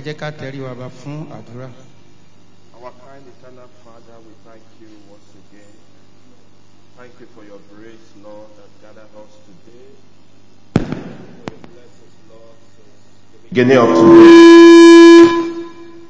jẹ́ ká tẹrí wa bá fún àdúrà. Our kind eternal Father, we thank you once again. Thank you for your grace, Lord, that gathered us today. For your blessings, Lord, since the beginning of today.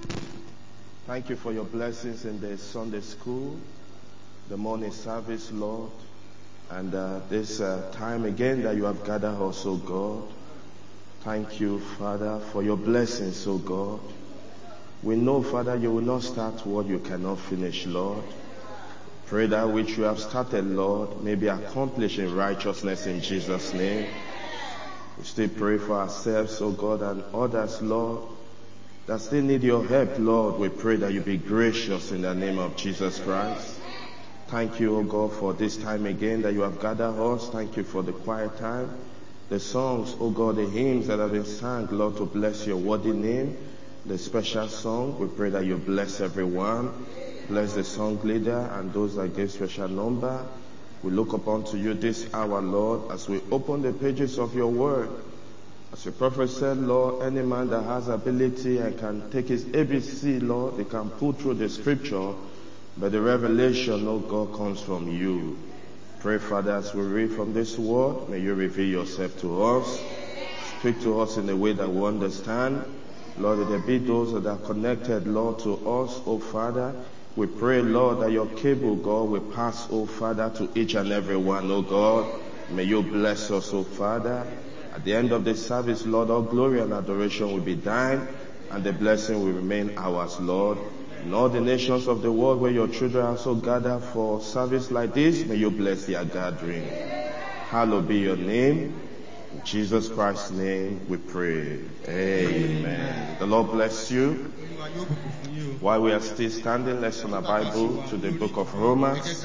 Thank you for your blessings in the Sunday school, the morning service, Lord, and this time again that you have gathered us, oh God. Thank you, Father, for your blessings, oh God. We know, Father, you will not start what you cannot finish, Lord. Pray that which you have started, Lord, may be accomplished in righteousness in Jesus' name. We still pray for ourselves, oh God, and others, Lord, that still need your help, Lord. We pray that you be gracious in the name of Jesus Christ. Thank you, oh God, for this time again that you have gathered us. Thank you for the quiet time. The songs, oh God, the hymns that have been sung, Lord, to bless your worthy name. The special song, we pray that you bless everyone. Bless the song leader and those that give special number. We look upon to you this hour, Lord, as we open the pages of your word. As your prophet said, Lord, any man that has ability and can take his ABC, Lord, they can pull through the scripture, but the revelation, oh God, comes from you. Pray, Father, as we read from this word, may you reveal yourself to us. Speak to us in a way that we understand. Lord, that there be those that are connected, Lord, to us, oh Father. We pray, Lord, that your cable, God, will pass, oh Father, to each and every one, oh God. May you bless us, oh Father. At the end of the service, Lord, all glory and adoration will be thine, and the blessing will remain ours, Lord. In all the nations of the world where your children are so gathered for service like this, may you bless their gathering. Hallowed be your name. In Jesus Christ's name we pray. Amen. The Lord bless you. While we are still standing, let's turn our Bible to the book of Romans.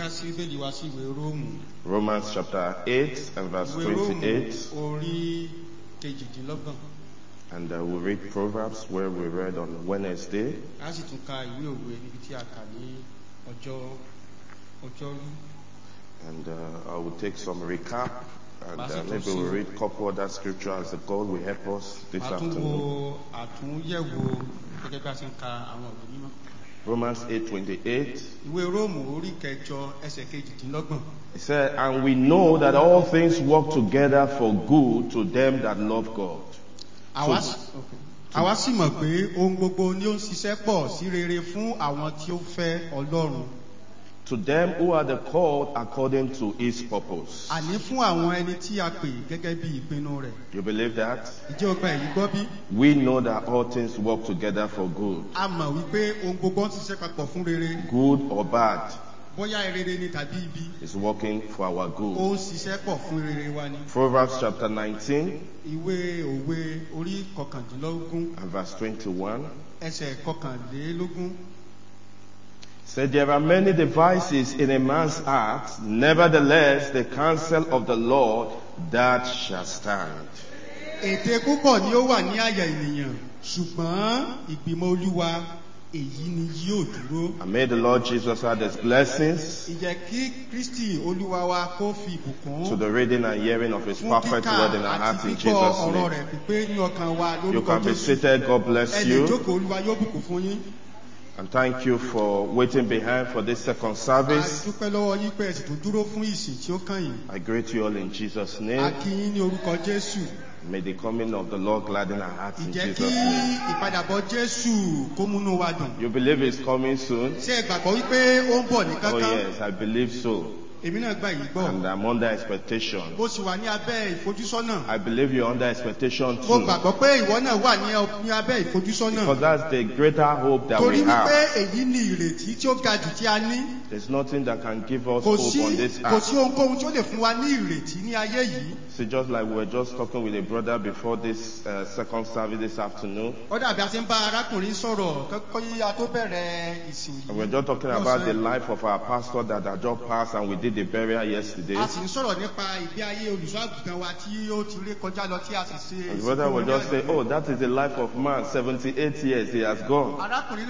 Romans chapter 8 and verse 28. And we'll read Proverbs where we read on Wednesday. And I will take some recap. And maybe we'll read a couple other scriptures as God will help us this afternoon. Romans 8:28. It said, and we know that all things work together for good to them that love God. Àwa sì mọ̀ pé ohun gbogbo ni ó ń ṣiṣẹ́ pọ̀ sí rere fún àwọn tí ó fẹ́ Ọlọ́run. To them who are the called according to his purpose. Àní fún àwọn ẹni tí a pè gẹ́gẹ́ bí ìpinnu rẹ̀. You believe that? Ǹjẹ́ o gba èyí gbọ́ bí? We know that all things work together for good. A mọ̀ wípé ohun gbogbo ń ṣiṣẹ́ papọ̀ fún rere. Good or bad. Bóyá rere ni tàbí ibi. It's working for our good. Ó ń ṣiṣẹ́ pọ̀ fún rere wa ni. Proverbs chapter 19. Ìwé òwe orí kọkàndínlógún. And verse 21. Ẹsẹ̀ kọkànlélógún. Said there are many devices in a man's heart, nevertheless the counsel of the Lord that shall stand. Ète púpọ̀ ni ó wà ní àyà ènìyàn, ṣùgbọ́n ìgbìmọ̀ Olúwa èyí ni yóò dúró. And may the Lord Jesus add his blessings Ìjẹ́ kí Kristi Olúwa wa kó fi ìbùkún to the reading and hearing of his perfect word in our hearts in Jesus' name. You can be seated. God bless you. And thank you for waiting behind for this second service. I greet you all in Jesus' name. May the coming of the Lord gladden our hearts in Jesus' name. You believe he's coming soon? Oh yes, I believe so. And I'm under expectation. I believe you're under expectation too. Because that's the greater hope that we have. There's nothing that can give us hope on this earth. See, just like we were just talking with a brother before this second service this afternoon. And we're just talking about the life of our pastor that had just passed, and we did the burial yesterday. And the brother will just say, oh, that is the life of man, 78 years, he has gone.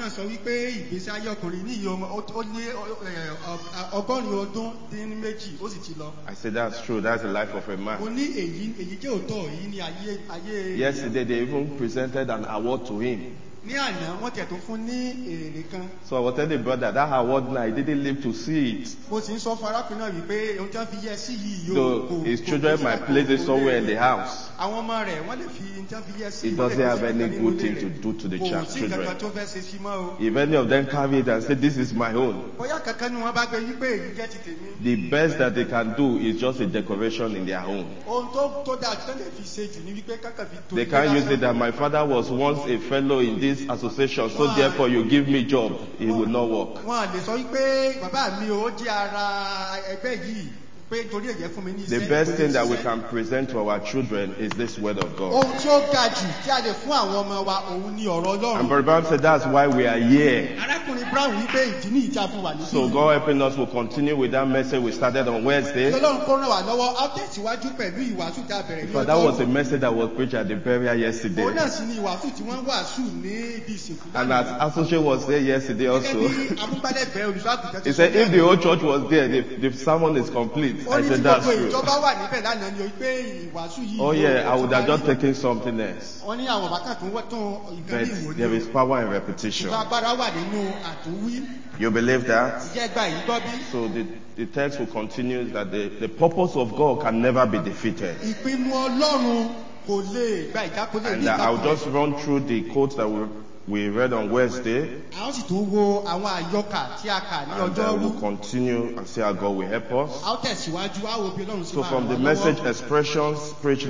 I said, that's true, that's the life of a man. Yesterday they even presented an award to him. ní àná wọ́n tẹ̀ tó fún ní èrè kan. So I was telling the brother that award now, he didn't live to see it. Mo sì ń sọ fún arákùnrin náà wípé ohun tí wọ́n fi yẹ sí yìí So his children might place it somewhere in the house. Àwọn ọmọ rẹ̀ wọ́n lè fi ohun tí wọ́n fi yẹ sí. He doesn't have any good thing to do to the Kò sí children. kankan tó fẹ́ ṣe sí mọ́ o. If any of them carry it and say, this is my own, Bóyá kankan ni wọ́n bá gbé wípé èyí jẹ́ ti tèmi. the best that they can do is just a decoration in their home. Ohun tó dáa tó lè fi ṣe jù ní wípé kankan fi tó. They can't use it that my father was once a fellow in this association, so therefore you give me job. It will not work. Wọ́n lè sọ wípé bàbá mi ó jẹ́ ara ẹgbẹ́ yìí pé torí èyẹ fún mi ní iṣẹ́. The best thing that we can present to our children is this word of God. Ohun tí ó ga jù tí a lè fún àwọn ọmọ wa òun ni ọ̀rọ̀ Ọlọ́run. And Brother Brown said that's why we are here. Arákùnrin Brown wípé ìdí ní ìjà fún wa níbí. So God helping us will continue with that message we started on Wednesday. Ọlọ́run kó ràn wá lọ́wọ́ á tẹ̀síwájú pẹ̀lú ìwàásù tí a bẹ̀rẹ̀ ní But that was a message that was preached at the burial yesterday. Òun náà sì ni ìwàásù tí wọ́n wàásù ní ibi ìsìnkú. And as associate was there yesterday also. Gẹ́gẹ́ bí amúgbálẹ́gbẹ̀ẹ́ olùṣọ́àgùntàn ti He said if the whole church was there, the sermon is complete. I said that's true. Ìjọba wà níbẹ̀ lánàá ni pé ìwàásù yìí. Oh yeah, I would have just taken something else. Wọ́n ní àwọn bàkà tó wọ́n tún ìgbà ní ìwò ní. But there is power in repetition. Ìgbà agbára wà nínú àtúnwí. You believe that? Ìjẹ́ gba èyí gbọ́ bí. So the text will continue that the purpose of God can never be defeated. Ìpinnu Ọlọ́run kò lè gba ìjákulẹ̀ ní And I'll just run through the quotes that we read on Wednesday. A ó sì tún wo àwọn àyọkà tí a kà ní And ọjọ́rú. we'll continue and see how God will help us. A ó tẹ̀síwájú, a ó wo bí Ọlọ́run sí So máa from ràn the wá message lọ́wọ́. expressions, preached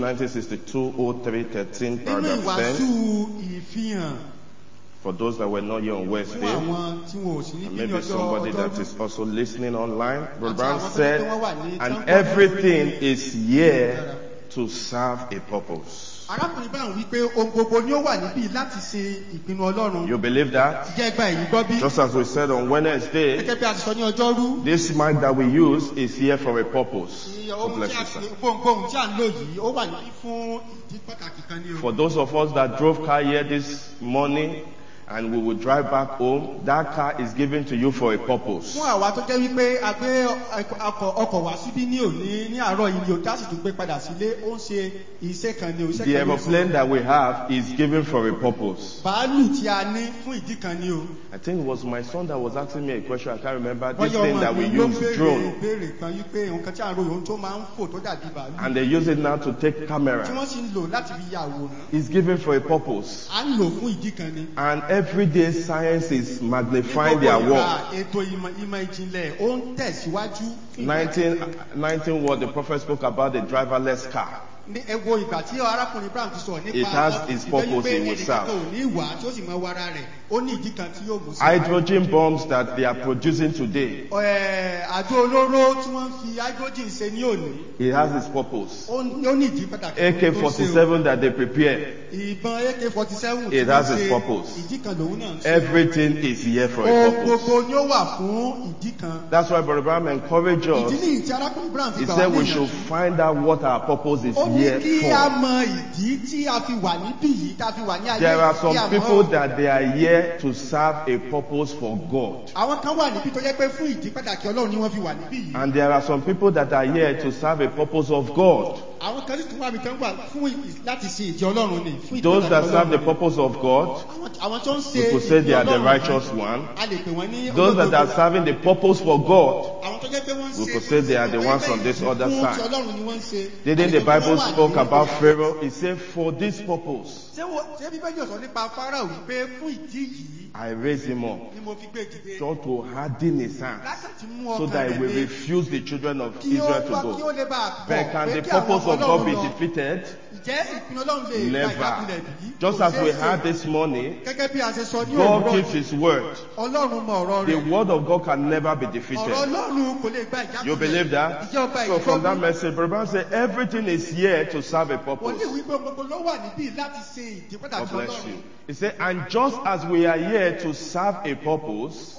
1962-03-13, Nínú paragraph 10. ìwàásù ìfihàn For those that were not here on fún Wednesday, àwọn tí wọn ò sí ní and bí ní maybe somebody that ọjọ́rú. is also listening online, Brother Àti Brown àwọn tó said, wọ́n wà ní and Temple everything University. is here to serve a purpose. Arákùnrin báwọn wípé ohun gbogbo ni ó wà níbí láti ṣe ìpinnu Ọlọ́run. You believe that? Ìjẹ́ gba èyí gbọ́ bí. Just as we said on Wednesday, Gẹ́gẹ́ bí a ti sọ ní ọjọ́rú. this mic that we use is here for a purpose. God Ohun bless tí a you, fi sir. gbohùngbohùn tí a ń lò yìí, ó wà níbí fún ìdí pàtàkì kan ní o. For those of us that drove car here this morning and we will drive back home, that car is given to you for a purpose. Fún àwa tó jẹ́ wípé a gbé ọkọ̀ wá síbí ní òní ní àárọ̀ yìí ni o, tá sì tún gbé padà sílé, ó ń ṣe iṣẹ́ kan ní o. The aeroplane that we have is given for a purpose. Bàálù tí a ní fún ìdí kan ní o. I think it was my son that was asking me a question. I can't remember. This Bọ́yá thing ọmọ that we mi ló use, drone. béèrè kan wípé nǹkan tí a ń ro ohun tó máa ń fò tó dàbí bàálù. And they use it now to take Tí camera. wọ́n sì ń lò láti fi ya àwòrán. It's given for a purpose. À ń lò fún ìdí kan ní. And everyday science is magnifying their Ní gbogbo work. ìgbà ètò ìmọ̀ ìjìnlẹ̀ ó ń tẹ̀síwájú. 19 what the prophet spoke about the driverless car. Ní ẹgbọ́ ìgbà tí arákùnrin Brown ti sọ̀rọ̀ nípa It has its purpose it will serve. ẹnìkan ò ní ìwà tí ó sì mọ wara rẹ̀, ó ní ìdí kan tí yóò mú sí. Hydrogen bombs that they are producing today, Àjọ olóró tí wọ́n fi hydrogen ṣe ní òní, it has its purpose. ó ní ìdí pàtàkì. tó ń ṣe o. AK-47 that they prepare, Ìbọn AK-47 tí It wọ́n has its ṣe, purpose. ìdí kan lòun náà ń ṣe. everything is here for a Ohun purpose. gbogbo ni ó wà fún ìdí kan. That's why Brother Brown encouraged Ìdí us. ní ìtí arákùnrin Brown fi He gbà wá said we níyànjú. should find out what our purpose is Ó ní here kí a for. mọ ìdí tí a fi wà níbí yìí, tá a fi wà ní ayé There are yìí, some kí a mọ̀. people that they are here to serve a purpose for God. Àwọn kan wà níbí tó jẹ́ pé fún ìdí pàtàkì Ọlọ́run ni wọ́n fi wà níbí yìí. And there are some people that are here to serve a purpose of God. Àwọn kan sì tún wà mí tán wà fún láti ṣe ìdí Ọlọ́run ni. Fún ìdí Those pàtàkì that serve the Ọlọ́run. purpose of God, Àwọn tó ń ṣe we could say they are the ìdí Ọlọ́run righteous yìí, one. a lè pè wọ́n ní Those that are olódodo. serving the purpose for God, Àwọn tó jẹ́ pé wọ́n ń we ṣe could say they are the ones from this other fún side. ti Ọlọ́run ni wọ́n ń ṣe. Didn't the Àwọn tó Bible wà ní spoke about ìgbéyàwó. Pharaoh? It said, for this purpose, Ṣé Bíbélì sọ nípa Fáráò wípé fún ìdí yìí I raised him up, ni mo fi gbé dìde. so to harden his hands, Láti mú so ọkàn that he rẹ̀ will le. refuse the children of Kí ó Israel to wá- kí ó go. lè bá a pọ̀ But can pé the kí àwọn purpose of God be Ọlọ́run lọ. defeated? Ǹjẹ́ ìpinnu Ọlọ́run lè gba Never. ìjákulẹ̀ bí? Just Kò as we ṣeé ṣe. had this morning, Gẹ́gẹ́ bí a ṣe sọ ní God òwúrọ̀ keeps yìí, his word. Ọlọ́run mọ ọ̀rọ̀ The rẹ̀. word of God can never be Ọ̀rọ̀ defeated. Ọlọ́run kò lè gba ìjákulẹ̀. You believe that? Ìjẹ́ ọgbà So from that ìjọba. message, Brother Brown said, everything is here to serve a Wọ́n purpose. ní wípé gbogbo ló wà níbí láti ṣe ìdí God pàtàkì bless Ọlọ́run. you. He said, and just as we are here to serve a purpose,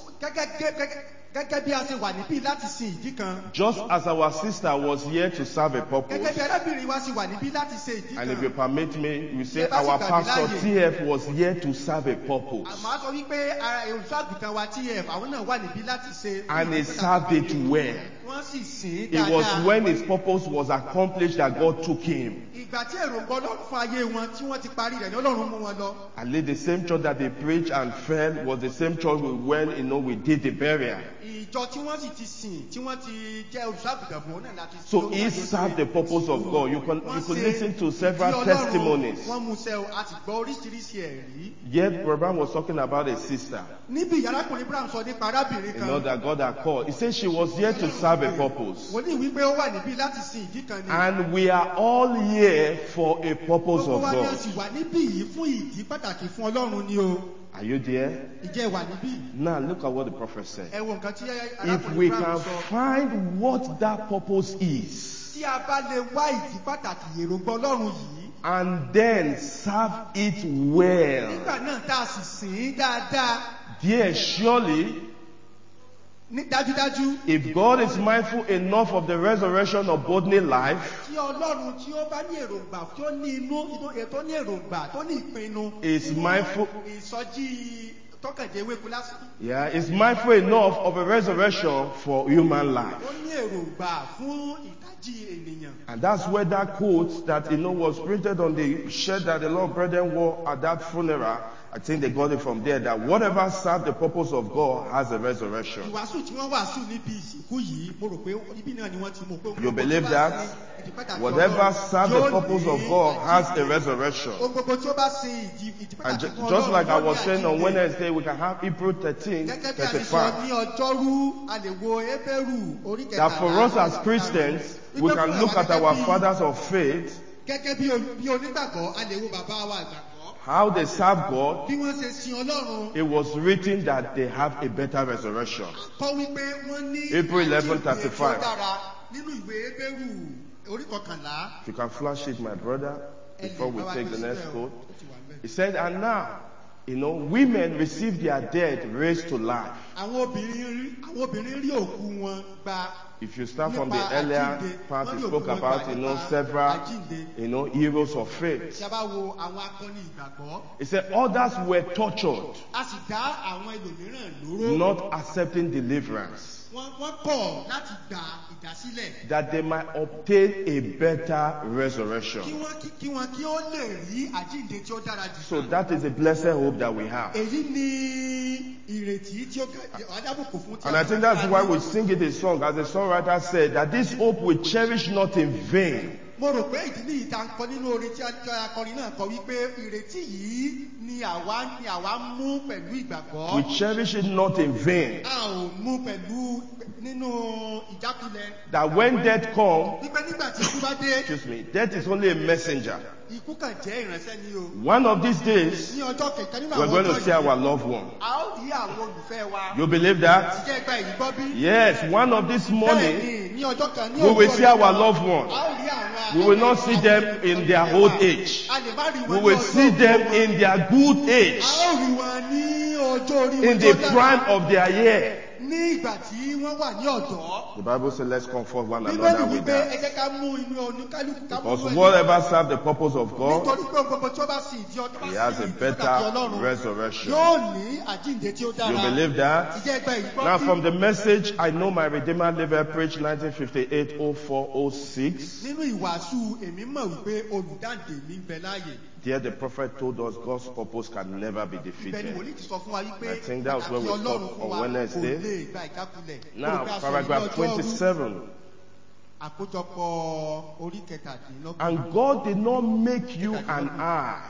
Gẹ́gẹ́ bí a ṣe wà níbí láti ṣe ìdí kan. just as our sister was here to serve a Gẹ́gẹ́ purpose, bí arábìnrin wa ṣe wà níbí láti ṣe ìdí and if you kan. permit me, you say Ṣé bá sì our gbà mí pastor láàyè? TF was here to serve a purpose, Àmọ́ a sọ wípé ara olùṣọ́àgùntàn wa TF àwọn náà wà níbí láti ṣe. and he served it well. Wọ́n sì sìn ín It was dáadáa. when his purpose was accomplished that God took him. ìgbà tí èròǹgbà Ọlọ́run fún ayé wọn tí wọ́n ti parí rẹ̀ ní Ọlọ́run mú wọn lọ. And the same church that they preached and fell was the same church we went, we did the burial. Ìjọ tí wọ́n sì ti sìn tí wọ́n ti jẹ́ olùṣàgùtàn fún náà láti. So he served the purpose of God. You could listen to several testimonies. Wọ́n mú sẹ́ àti gbọ́ oríṣiríṣi ẹ̀rí. Yet Brother was talking about a sister. Níbi arákùnrin Brown sọ nípa arábìnrin kan. That God had called. He said she was here to serve a purpose. Wòlíì wípé ó wà níbí láti sin ìdí kan ni. And we are all here for a purpose of God. Gbogbo wa ni a sì wà níbí yìí fún ìdí pàtàkì fún Ọlọ́run ni o. Are you there? Ìjẹ́ wà níbí. Now look at what the prophet said. Ẹ wo nǹkan tí If we arákùnrin Brown can sọ. find what that purpose is. Tí a bá lè wá ìdí pàtàkì èròǹgbà Ọlọ́run yìí. And then serve it well. Nígbà náà tá a sì sìn dáadáa. Yes, surely. Dájúdájú. If God is mindful enough of the resurrection of bodily life, tí Ọlọ́run tí ó bá ní èròǹgbà tí ó ní inú tó ní èròǹgbà tó ní ìpinnu. is mindful. Ìsọjí tọkànjẹ ewéko lásán. Yeah, is mindful enough of a resurrection for human life. Ó ní èròǹgbà fún ìdájí ènìyàn. And that's where that quote that was printed on the shirt that the Lord brethren wore at that funeral. I think they got it from there, that whatever served the purpose of God has a resurrection. Ìwàásù tí wọ́n wàásù níbi ìsìnkú yìí, mo rò pé ibi náà ni wọ́n ti mọ̀ pé. You believe that? Whatever served the purpose of God has a resurrection. And just like I was saying on Wednesday, we can have Hebrew 13:35. That for us as Christians, we can look at our fathers of faith, how they serve God. It was written that they have a better resurrection. April 11:35. If you can flash it, my brother, before we take the next quote. He said, and now, women receive their dead raised to life. If you start from the earlier part, he spoke about, several, heroes of faith. He said, others were tortured, not accepting deliverance, that they might obtain a better resurrection. So that is a blessed hope that we have. And I think that's why we sing it a song, as the songwriter said, that this hope we cherish not in vain. We cherish it not in vain. That when death comes, death is only a messenger. One of these days, we're going to see our loved one. You believe that? Yes, one of this morning, we will see our loved one. We will not see them in their old age. We will see them in their good age, in the prime of their year. The Bible says, let's comfort one another with that. Because whatever serves the purpose of God, he has a better resurrection. You believe that? Now from the message, I know my Redeemer liveth, preached 1958-04-06. There the prophet told us God's purpose can never be defeated. I think that was where we stopped on Wednesday. Now, paragraph 27. And God did not make you and I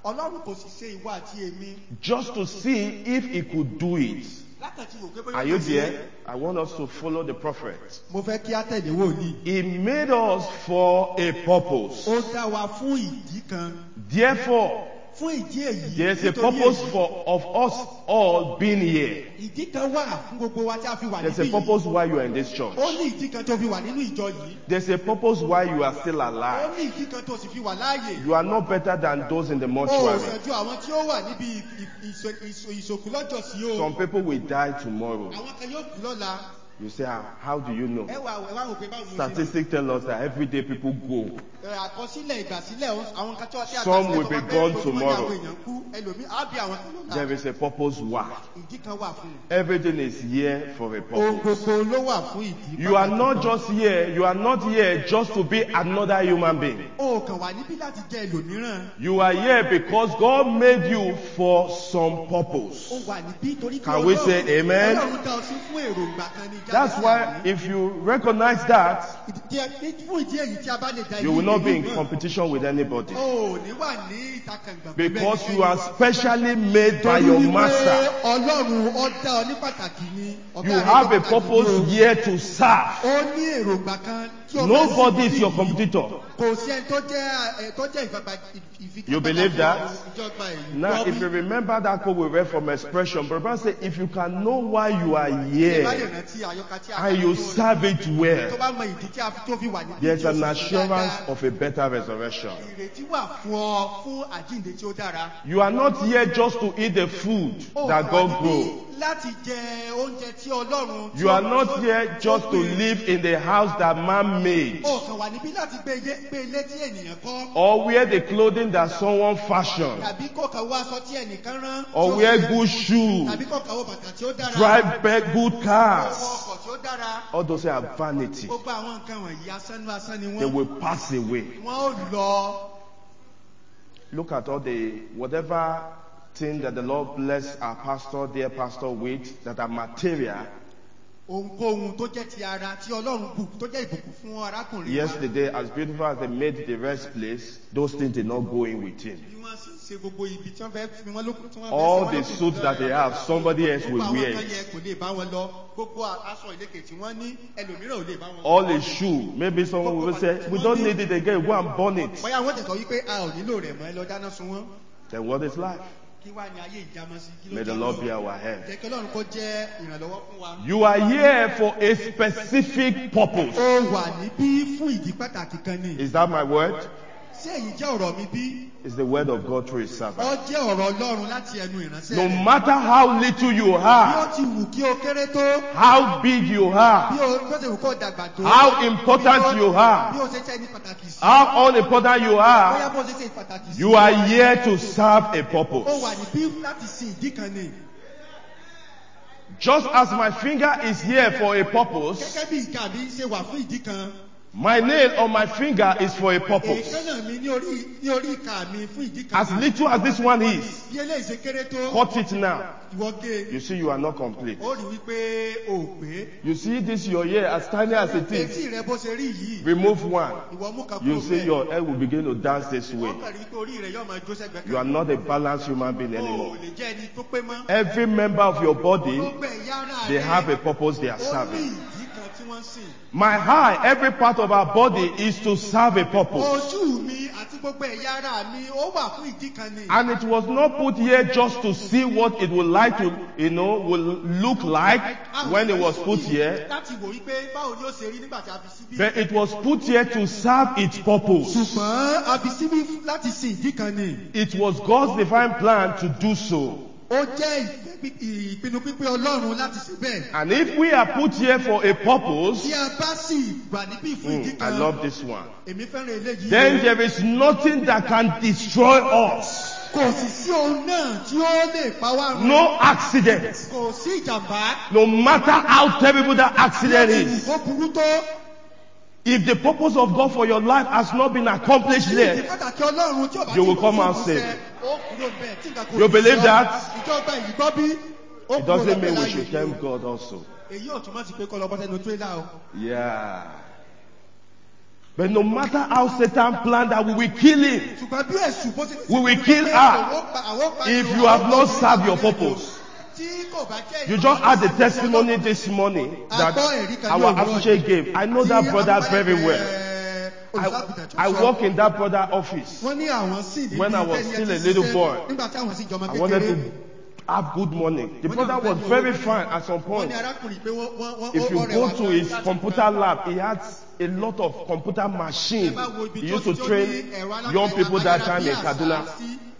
just to see if he could do it. Are you there? I want us to follow the prophet. He made us for a purpose. Therefore, there is a purpose of us all being here. There's a purpose why you are in this church. There's a purpose why you are still alive. You are not better than those in the mortuary. Some people will die tomorrow. You say, how do you know? ẹ wá wò pé báwo mo ṣe mọ̀. Statistics tell us that every day people go. Àkọsílẹ̀ ìgbàsílẹ̀ àwọn kan tí wọ́n ti Some will be gone tomorrow. èèyàn kú ẹlòmíì á bí àwọn kan lọ́la. There is a purpose why. Ìdí kan wà fún un. Everything is here for a Ohun purpose. gbogbo ló wà fún ìdí. You are not just here. You are not here just to be another human being. O kàn wá níbí láti jẹ́ ẹlòmíràn. You are here because God made you for some purpose. O wà níbí torí pé Can we say amen? Ọlọ́run dá ọ sí fún èròǹgbà kan ní ìjà. That's why if you recognize that, fún ìdí èyí tí a bá lè dá you will not be in competition with anybody. O ní wà ní ìtakàngbà. Because you are specially made by your master. Ọlọ́run ó dá ọ ní pàtàkì ni. You have a purpose here to serve. Ó ní èròǹgbà kan tí o fẹ́ sí. Nobody is your competitor. Kò sí ẹni tó jẹ́ ìfipá. You believe that? Ìjọba èyí. Now, if you remember that quote we read from Expression, Brother said, if you can know why you are here and you serve it well, there's an assurance of a better resurrection. You are not here just to eat the food that God grows. You are not here just to live in the house that man made or wear the clothing that someone fashioned or wear good shoes, drive good cars. All those are vanity. They will pass away. Look at all the whatever thing that the Lord bless our pastor, dear pastor, with that are material. Yesterday, as beautiful as they made the rest place, those things did not go in with him. All the suits that they have, somebody else will wear it. All the shoe, maybe someone will say, we don't need it again, go and burn it. Then what is life? May the Lord be our help. You are here for a specific purpose. Is that my word? It's the word of God through his servant. No matter how little you are, how big you are, how important you are, how unimportant you are here to serve a purpose. Just as my finger is here for a purpose, my nail on my finger is for a purpose. As little as this one is, cut it now. You see you are not complete. You see this your ear as tiny as it is. Remove one. You see your head will begin to dance this way. You are not a balanced human being anymore. Every member of your body, they have a purpose they are serving. My eye, every part of our body is to serve a purpose. And it was not put here just to see what it would like to, will look like when it was put here. But it was put here to serve its purpose. It was God's divine plan to do so. And if we are put here for a purpose, I love this one. Then there is nothing that can destroy us. No accident. No matter how terrible that accident is. If the purpose of God for your life has not been accomplished yet, you will come out safe. You believe that? It doesn't mean we should thank God also. Yeah. But no matter how Satan planned that we will kill him, we will kill her if you have not served your purpose. You just had the testimony this morning that our associate gave. I know that brother very well. I work in that brother office. When I was still a little boy, I wanted to have good money. The brother was very fine at some point. If you go to his computer lab, he had a lot of computer machines. He used to train young people that time in Kaduna.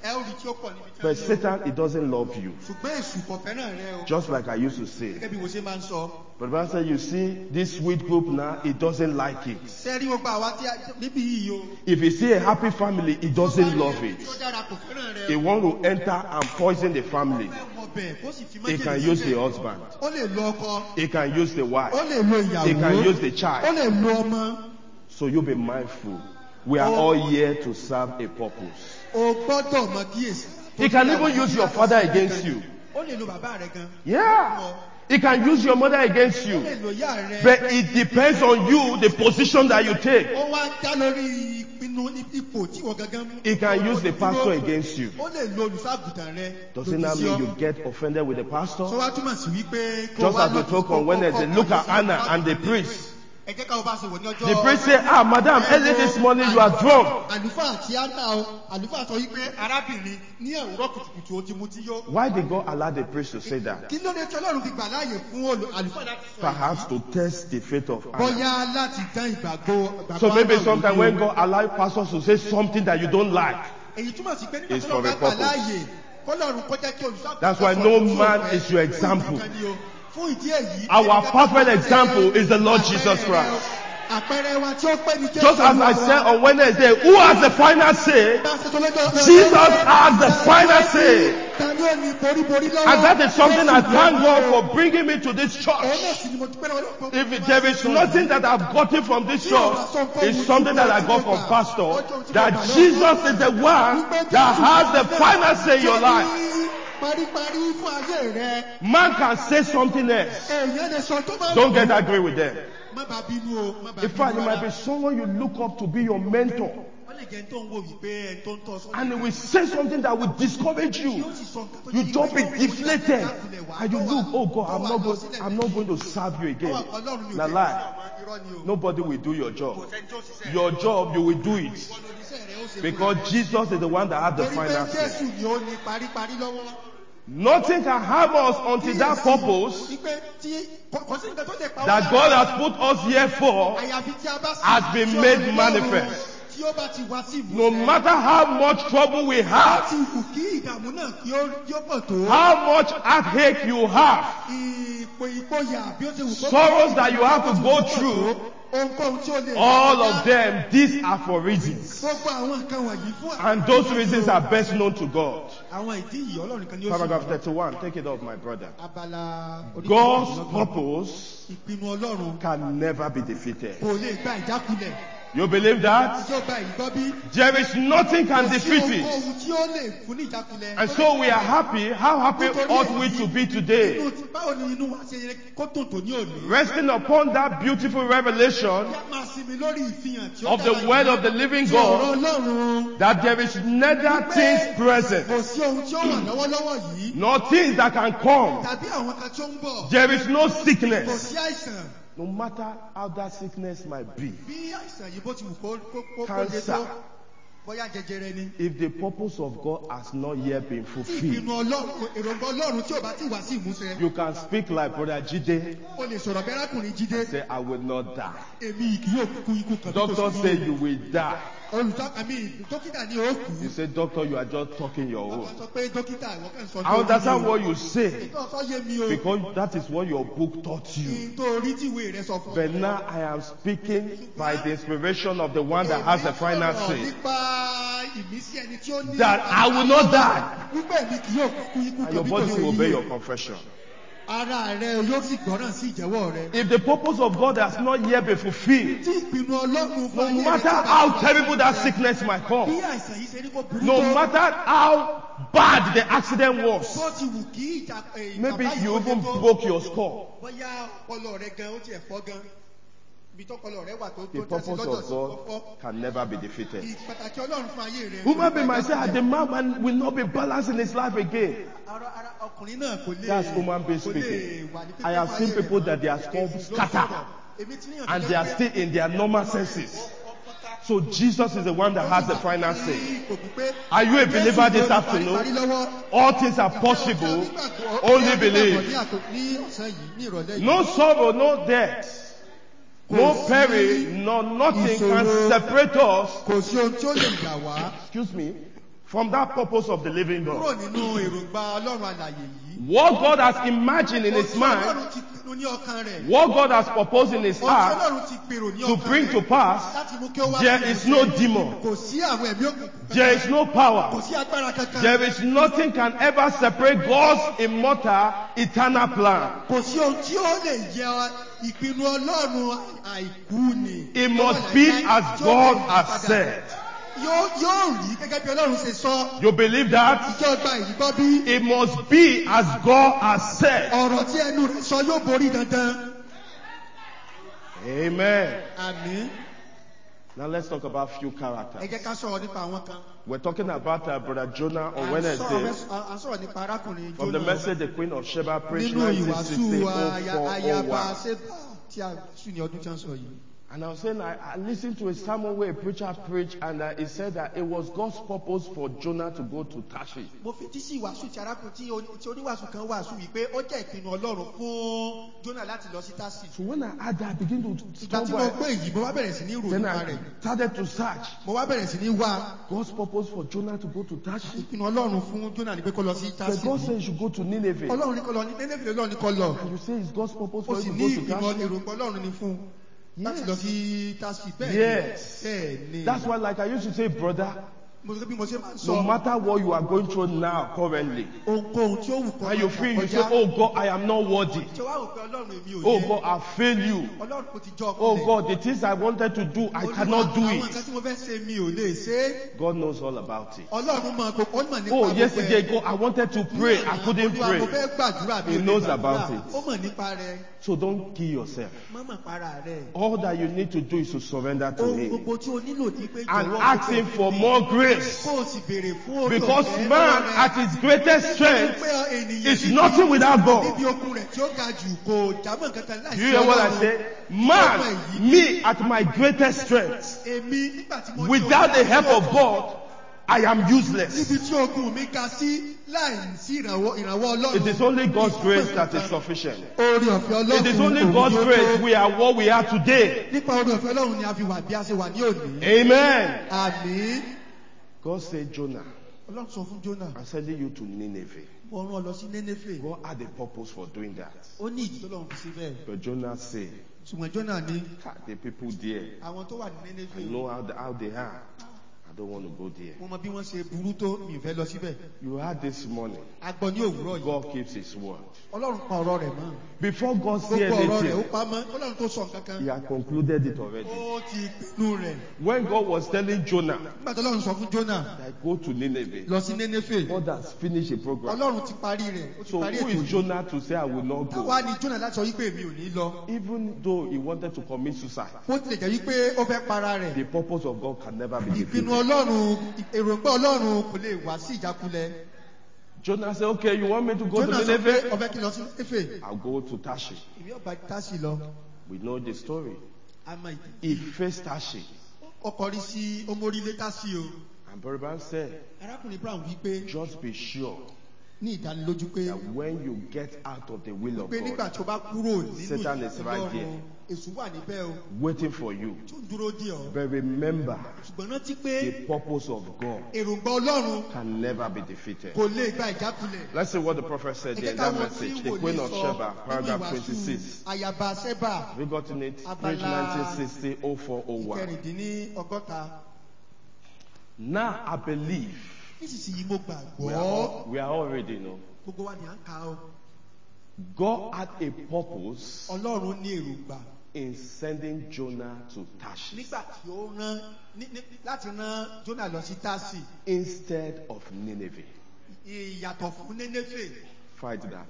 ẹ ó rí tí ó pọ̀ níbi tí But wọ́n ní o. Satan, he doesn't love you. Ṣùgbọ́n èṣù kò fẹ́ràn rẹ o. Just like I used to say. Gẹ́gẹ́ bí mo ṣe máa ń sọ. But the Bible said, you see, this sweet group now, he doesn't like it. Ṣé rí gbogbo àwa tí níbí yìí o? If you see a happy family, he doesn't love it. Tí ó dára kò fẹ́ràn rẹ He o. want to enter and poison the family. Ó fẹ́ wọ bẹ̀ kó sì fi He májèlé can use the sílẹ̀. husband. Ó lè lo ọkọ. He can use the wife. Ó lè lo ìyàwó. He can use the Ó child. lè lo ọmọ. So you be mindful. We are all here to serve a purpose. O gbọ́dọ̀ mọ kíyèsí. He can even use your father against you. Ó lè lo bàbá rẹ gan. Yeah. He can use your mother against Ó you. lè lo ìyá rẹ. But it depends on you, the position that you take. Ó wá dá lórí ìpinnu ipò tí wọ́n gangan mú. He can use the pastor against you. Ó lè lo olùṣọ́àgùntàn rẹ. Does it not mean you get offended with the pastor? Sọ wá túmọ̀ sí wípé. Just as we talk on Wednesday, look at Anna and the priest. Ẹ jẹ́ ká o bá ṣe wò ní ọjọ́. The priest said, madam, early this morning you are drunk. Àlùfáà tí á dá o, àlùfáà sọ wípé arábìnrin ní òwúrọ̀ kùtùkùtù ó ti mutí yó. Why did God allow the priest to say that? Kí ló dé tí Ọlọ́run fi gbà láàyè fún àlùfáà láti sọ èyí? Perhaps to test the faith of Anna. Bóyá láti dán ìgbàgbọ́. So maybe Anna sometimes wò when ni o. God allows pastors to say something that you don't like, Èyí túmọ̀ sí pé nígbà It's tí for Ọlọ́run a bá gbà purpose. láàyè kọ́lọ́run kọjá kí olùṣọ́àgùntàn. That's why no man is your example. Fún ìdí èyí. Our perfect example is the Lord Jesus Christ. Àpẹẹrẹ wa tí ó pé ní Jésù. Just as I said on Wednesday, who has the final say? Jesus has the final say. And that is something I thank God for bringing me to this church. If there is nothing that I've gotten from this church, it's something that I got from pastor. That Jesus is the one that has the final say in your life. Man can say something else. Don't get angry with them. In fact, it might be someone you look up to be your mentor. And he will say something that will discourage you. You don't be deflated. And you look, oh God, I'm not going to serve you again. Now lie. Nobody will do your job. Your job, you will do it. Because Jesus is the one that has the final say. Nothing can harm us until that purpose that God has put us here for has been made manifest. No matter how much trouble we have, how much heartache you have, sorrows that you have to go through, all of them, these are for reasons. And those reasons are best known to God. Paragraph 31. Take it off, my brother. God's purpose can never be defeated. You believe that? There is nothing can defeat it. And so we are happy. How happy ought we to be today? Resting upon that beautiful revelation of the word of the living God, that there is neither things present nor things that can come. There is no sickness. No matter how that sickness might be. Cancer. If the purpose of God has not yet been fulfilled, you can speak like Brother Jide and say, I will not die. Doctor said you will die. You say, doctor, you are just talking your own. I understand what you say because that is what your book taught you. But now I am speaking by the inspiration of the one that has the final say. That I will not die. And your body will obey your confession. If the purpose of God has not yet been fulfilled, no matter how terrible that sickness might come, no matter how bad the accident was, maybe you even broke your skull. The purpose of God can never be defeated. Human being might say, the man will not be balanced in his life again. That's human being speaking. I have seen people that their skull scatter and they are still in their normal senses. So Jesus is the one that has the final say. Are you a believer this afternoon? All things are possible. Only believe. No sorrow, no death. No peril, no nothing can separate us, from that purpose of the living kúrò God. nínú èròǹgbà Ọlọ́run alààyè yìí. What God has imagined in his Ohun tí mind, Ọlọ́run ti pinnu ní ọkàn rẹ̀. what God has proposed in his Ohun tí heart Ọlọ́run ti gbèrò ní to ọkàn bring rẹ̀. to pass, Láti mú kí ó wá there sí is ìmúṣẹ. no demon, Kò sí àwọn ẹ̀mí òkùnkùn there kankan. is no Kò power, sí agbára kankan. there is nothing can ever separate God's immortal, eternal plan. Kò sí ohun tí ó lè yẹ ìpinnu Ọlọ́run àìkú ni. It must be as God has said. Yóò rí gẹ́gẹ́ bí Ọlọ́run ṣe sọ. You believe that? Ìjọ gba ìgbọ́ bí. It must be as God has said. Ọ̀rọ̀ tí ẹnu rẹ̀ sọ yóò borí dandan. Amen. Àmín. Now let's talk about few Ẹ characters. jẹ́ ká sọ̀rọ̀ nípa àwọn kan. We're talking about Brother Jonah on À ń Wednesday. sọ̀rọ̀ nípa arákùnrin From the Jónà. message the Queen of Sheba preached Nínú ìwàásù 1960 ayaba 0401. Ṣébà tí a sùn ní ọdún tí wọ́n sọ yìí. And I was saying, I listened to a sermon where a preacher preached, and he said that it was God's purpose for Jonah to go to Tarshish. Mo fetí sí ìwàásù tí arákùnrin tí oníwàásù kan wàásù wípé ó jẹ́ ìpinnu Ọlọ́run fún Jónà láti lọ sí Tásì. So when I heard that, I began to Ìgbà tí mo gbọ́ èyí, mo wá bẹ̀rẹ̀ sí ní rò then nípa I rẹ̀. started to search. Mo wá bẹ̀rẹ̀ sí ní wá God's purpose for Jonah to go to Tarshish. ìpinnu Ọlọ́run fún Jónà ní pé kó lọ sí But Tásì. God said you should go to Nineveh. Ọlọ́run ní kó lọ ní Nénéfè Ọlọ́run ní kó lọ. And you say it's God's purpose Ó for sì you to ní go to ìpinnu Tarshish. èròǹgbà Ọlọ́run ní fún láti lọ sí Tásì. Yes. Bẹ́ẹ̀ ni. That's why, like I used to say, brother, Mo sọ bí mo ṣe máa ń no sọ. matter what you are going through now, currently, Ohunkóhun tí ó wù kó and you feel, you say, oh God, I am not worthy. Ṣé wàá rò pé Ọlọ́run èmi ò Oh yẹ? God, I failed you. Ọlọ́run kò ti jọ Oh ọkùnrin. God, the things I wanted to do, I cannot do Àwọn nǹkan it. tí mo fẹ́ ṣe mi ò lè ṣe é. God knows all about it. Ọlọ́run mọ̀ kò ó mọ̀ nípa Oh, gbogbo yesterday ẹ̀. ago, I wanted to pray. I couldn't Olúwa, mo pray. fẹ́ gbàdúrà mi He ò lè knows gbàdúrà. about it. Ó mọ̀ nípa rẹ̀. So don't kill yourself. Má mà para rẹ̀. All that you need to do is to surrender to Ohun Him gbogbo tí o nílò ní pé and jọ̀wọ́ ask kó Him fẹ́ for mi. more grace. Kó o sì béèrè fún orí Because ọ̀fẹ́ man, lọ́wọ́ rẹ̀. at his greatest strength, Pé ènìyàn is níbi- nothing without God. níbi okun rẹ̀ tí ó ga jù kò jámọ́ kankan láìsí Do you hear what I Ọlọ́run. say? Man, me at my greatest strength, Èmi nígbà tí mo ní without okun the help àti of God, I am useless. níbi tí okun mi ga sí láì sí ìrànwọ́ Ọlọ́run. It is only God's grace that is sufficient. Orí ọ̀fẹ́ Ọlọ́run. It is only òun God's ni ó grace tó. we are what we are today. Nípa orí ọ̀fẹ́ Ọlọ́run ni a fi wà bí a ṣe wà ní òní. Amen. Àmín. God said, Jonah, Ọlọ́run sọ fún Jónà. I'm sending you to Nineveh. Mo rán ọ lọ sí Nénéfè. God had a purpose for doing that. Ó ní ìdí tọ́lọ́run fi ṣe bẹ́ẹ̀. But Jonah said, Ṣùgbọ́n Jónà ní the people there, àwọn tó wà ní I Nénéfè. know how they are. I don't want to go there. Mo mọ bí wọ́n ṣe burú tó mi ò fẹ́ lọ síbẹ̀. You heard this morning. A gbọ́ ní òwúrọ̀ yìí. God keeps His word. Ọlọ́run pa ọ̀rọ̀ rẹ̀ mọ́. Before God said Gbogbo ọ̀rọ̀ rẹ̀ ó anything, pa mọ́. Ọlọ́run tó sọ nǹkan He kan. had concluded it already. Ó ti pinnu rẹ̀. When God was telling Jonah Nígbà tó Ọlọ́run sọ fún Jónà that go to Nineveh, lọ sí Nénéfè. God has finished a program. Ọlọ́run ti parí rẹ̀. Ó ti So parí who ètò is yìí. Jonah to say I will not Táwa go? ni Jónà láti sọ wípé èmi ò ní lọ. Even though he wanted to commit suicide, Bó tilẹ̀ jẹ́ wípé ó fẹ́ para rẹ̀. the purpose of God can never be Ìpinnu defeated. Ọlọ́run, èròǹgbà Ọlọ́run kò lè wá sí ìjákulẹ̀. Jonah said, okay, you want me to go to Jónà sọ pé Nineveh? ọbẹ̀ kí lọ sí Nénéfè. I'll go to Tarshish. Èmi ọba Tásì lọ. We know the story. Àmọ́ He faced Tarshish. ó kọrí sí omórílé Tásì o. And Barabbas said, Arákùnrin Brown wí pé just be sure ní ìdánilójú pé that when you get out of the will of pé nígbà God, tí o bá kúrò nínú Satan is right Ọlọ́run, there. Èṣù wà níbẹ̀ o. waiting for you. Tó ń dúró dè ọ́. But remember, Ṣùgbọ́n rántí pé the purpose of God èròǹgbà Ọlọ́run can never be defeated. kò lè gba ìjákulẹ̀. Let's see what the prophet said Ẹ there jẹ́ in ká that wo tí message. The wòlíì Queen of sọ Sheba, nínú paragraph ìwàásù 26. Ayaba Ṣẹ́bà Have you gotten it? Page Abala 1960 0401. ìkẹrìndínlọ́gọ́ta. Now I believe Nísinsìnyí mo we gbàgbọ́. are all ready, no? Gbogbo wa ni à ń ka o. God had a purpose Ọlọ́run ní èròǹgbà in sending Jonah to Tarshish nígbà tí ó rán láti rán Jónà lọ sí Tásì. instead of Nineveh. Ìyàtọ̀ fún Nénéfè. Fight that.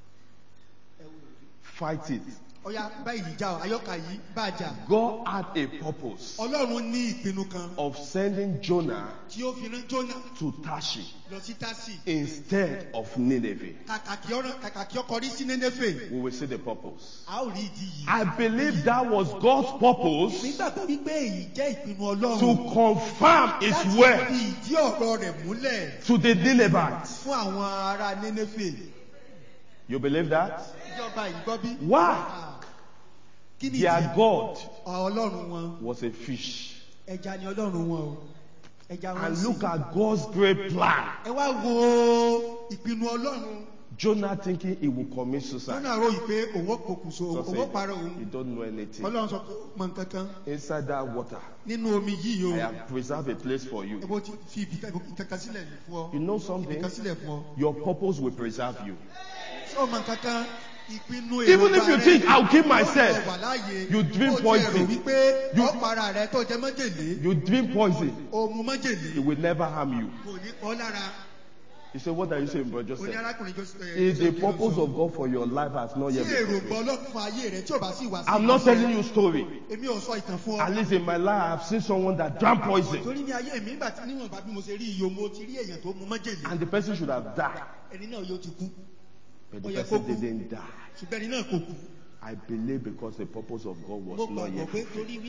Fight it. Ọya báyìí jà ọ́, àyọkà yìí bá jà. God had a purpose Ọlọ́run ní ìpinnu kan of sending Jonah tí ó fi rán Jónà to Tarshish lọ sí Tásì. instead of Nineveh. Kàkà kí ó kọrí sí Nénéfè. We will see the purpose. A ó rí ìdí yìí. I believe that was God's purpose Nígbà tó wí pé èyí jẹ́ ìpinnu Ọlọ́run. to confirm His Láti word fi ìdí ọ̀rọ̀ rẹ̀ múlẹ̀ to the Ninevites. fún àwọn ará Nénéfè. You believe that? Ìjọba ìgbọ́ bí. Why? Kí ni Their ìdí? God Ọlọ́run wọn. was a fish. Ẹja ni Ọlọ́run wọn o. And look at God's great plan. Ẹ wá wo ìpinnu Ọlọ́run. Jonah thinking he will commit suicide. Jonah rò pé òwò pokùnso, òwò parọ́ òun. You don't know anything. Ọlọ́run sọ pé mọ nǹkan kan. Inside that water, nínú omi yìí o. I have preserved a place for you. Ebo ti fi ibi kankan sílẹ̀ fún ọ. You know something? Ibi kan sílẹ̀ fún ọ. Your purpose will preserve you. Ṣé o mọ nǹkan kan? Ìpinnu èrò Even if you think I'll kill myself, you drink poison. You drink poison. It will never harm you. You say, what are you saying, Brother Joseph? If the purpose of God for your life has not yet been fulfilled. I'm not telling you a story. At least in my life, I've seen someone that drank poison. And the person should have died. But the person didn't die. I believe because the purpose of God was not yet fulfilled.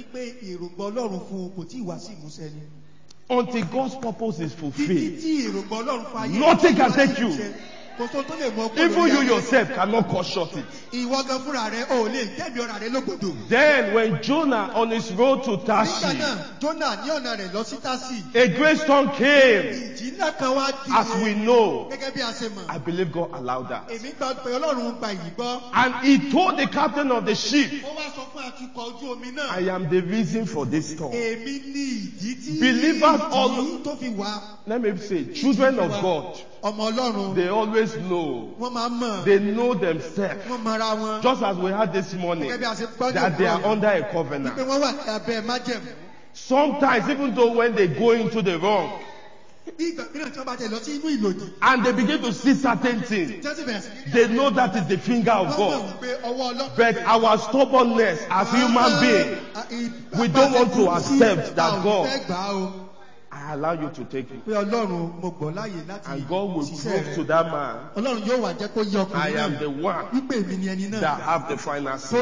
Until God's purpose is fulfilled, nothing can take you. Even you yourself cannot cut short it. Then when Jonah on his road to Tarshish, a great storm came. As we know, I believe God allowed that. And he told the captain of the ship, I am the reason for this storm. Believers all, let me say, children of God, they always know. They know themselves. Just as we had this morning, that they are under a covenant. Sometimes, even though when they go into the wrong, and they begin to see certain things, they know that is the finger of God. But our stubbornness as human beings, we don't want to accept that God, I allow you to take me. And God will prove to that man, I am the one that have the final say.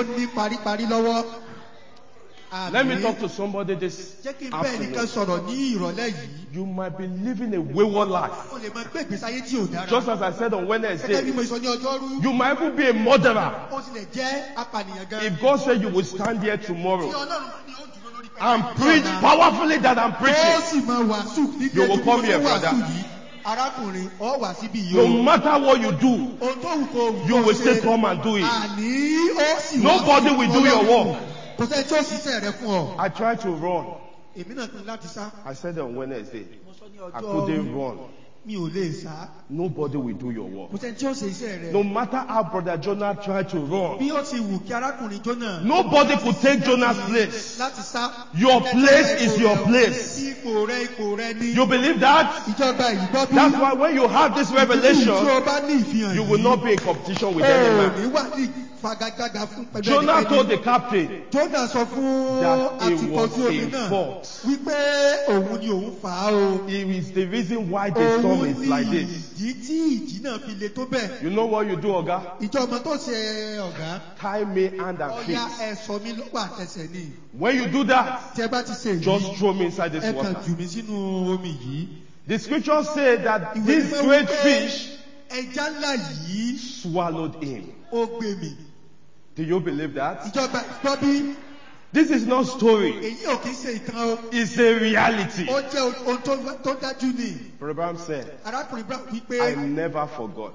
Let me talk to somebody this afternoon. You might be living a wayward life. Just as I said on Wednesday, you might even be a murderer. If God said you will stand here tomorrow and preach powerfully that I'm preaching, you will come here, brother. No matter what you do, you will still come and do it. Nobody will do your work. I tried to run. I said on Wednesday, I couldn't run. Nobody will do your work. No matter how Brother Jonah tried to run, nobody could take Jonah's place. Your place is your place. You believe that? That's why when you have this revelation, you will not be in competition with any man. Jonah told the captain that he was in fault. He is the reason why the storm is like this. You know what you do, Oga? Tie me hand and feet. When you do that, just throw me inside this water. The scriptures say that this great fish swallowed him. Do you believe that? This is not story. It's a reality. Abraham said, I never forgot.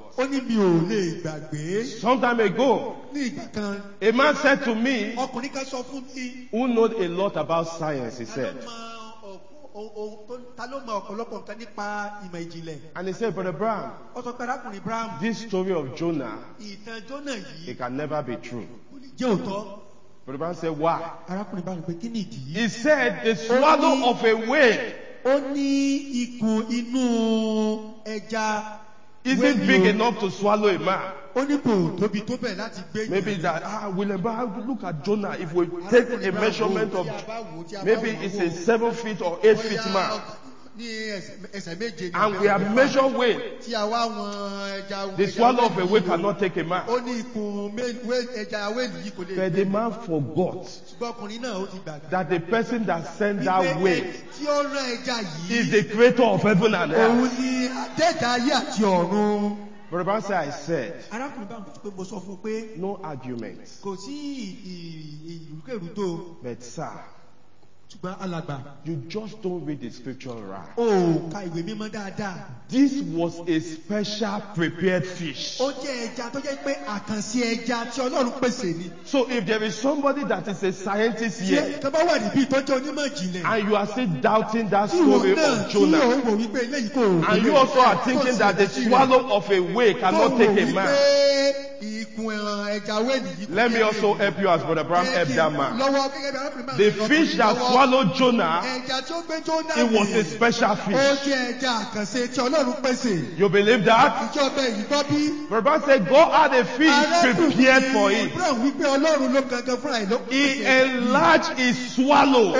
Some time ago, a man said to me, who knows a lot about science, he said. And he said, Brother Abraham, this story of Jonah, it can never be true. Brother Abraham said, why? He said, the swallow of a whale isn't big enough to swallow a man. Maybe that, William, look at Jonah. If we take a measurement of, maybe it's a 7 feet or 8 feet man. And we have measured weight. The swallow of a whale cannot take a man. But the man forgot that the person that sent that whale is the creator of heaven and earth. Brother, I said, no arguments. But sir, You just don't read the scripture right. Oh, ka ìwé mímọ́ dáadáa. This was a special prepared fish. Ó jẹ́ ẹja tó jẹ́ pé àkànṣe ẹja tí Ọlọ́run pèsè ni. So if there is somebody that is a scientist here, Ṣé kan bá wà níbí tó jẹ́ onímọ̀ ìjìnlẹ̀? and you are still doubting that story of Jonah, Tí òun wò wípé eléyìí kò. and you also are thinking that the swallow of a whale cannot take a man. Let me also help you as Brother Bram helped that man. The fish that swallowed Jonah, it was a special fish. You believe that? Brother Bram said, God had a fish prepared for it. He enlarged his swallow.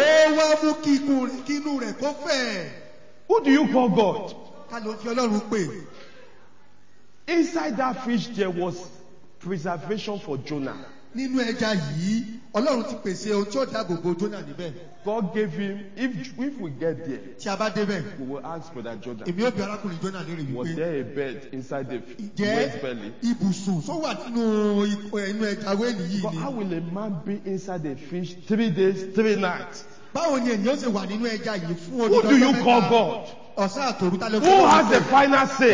Who do you call God? Inside that fish there was preservation for Jonah. Nínú ẹja yìí, Ọlọ́run ti pèsè ohun tí ó dáàbò bo Jonah níbẹ̀. God gave him, if we get there, tí a bá débẹ̀, we will ask Brother Jonah. Èmi ó bi arákùnrin Jonah léèrè wípé. Was there a bed inside the whale's belly? Ibùsùn tó wà nínú inú ẹja wéèlì yìí But ni. how will a man be inside a fish 3 days, 3 nights? Báwo ni ènìyàn ṣe wà nínú ẹja yìí fún Who do you call God? Ọ̀sán àtòru ta ló fẹ́. Who has the final say?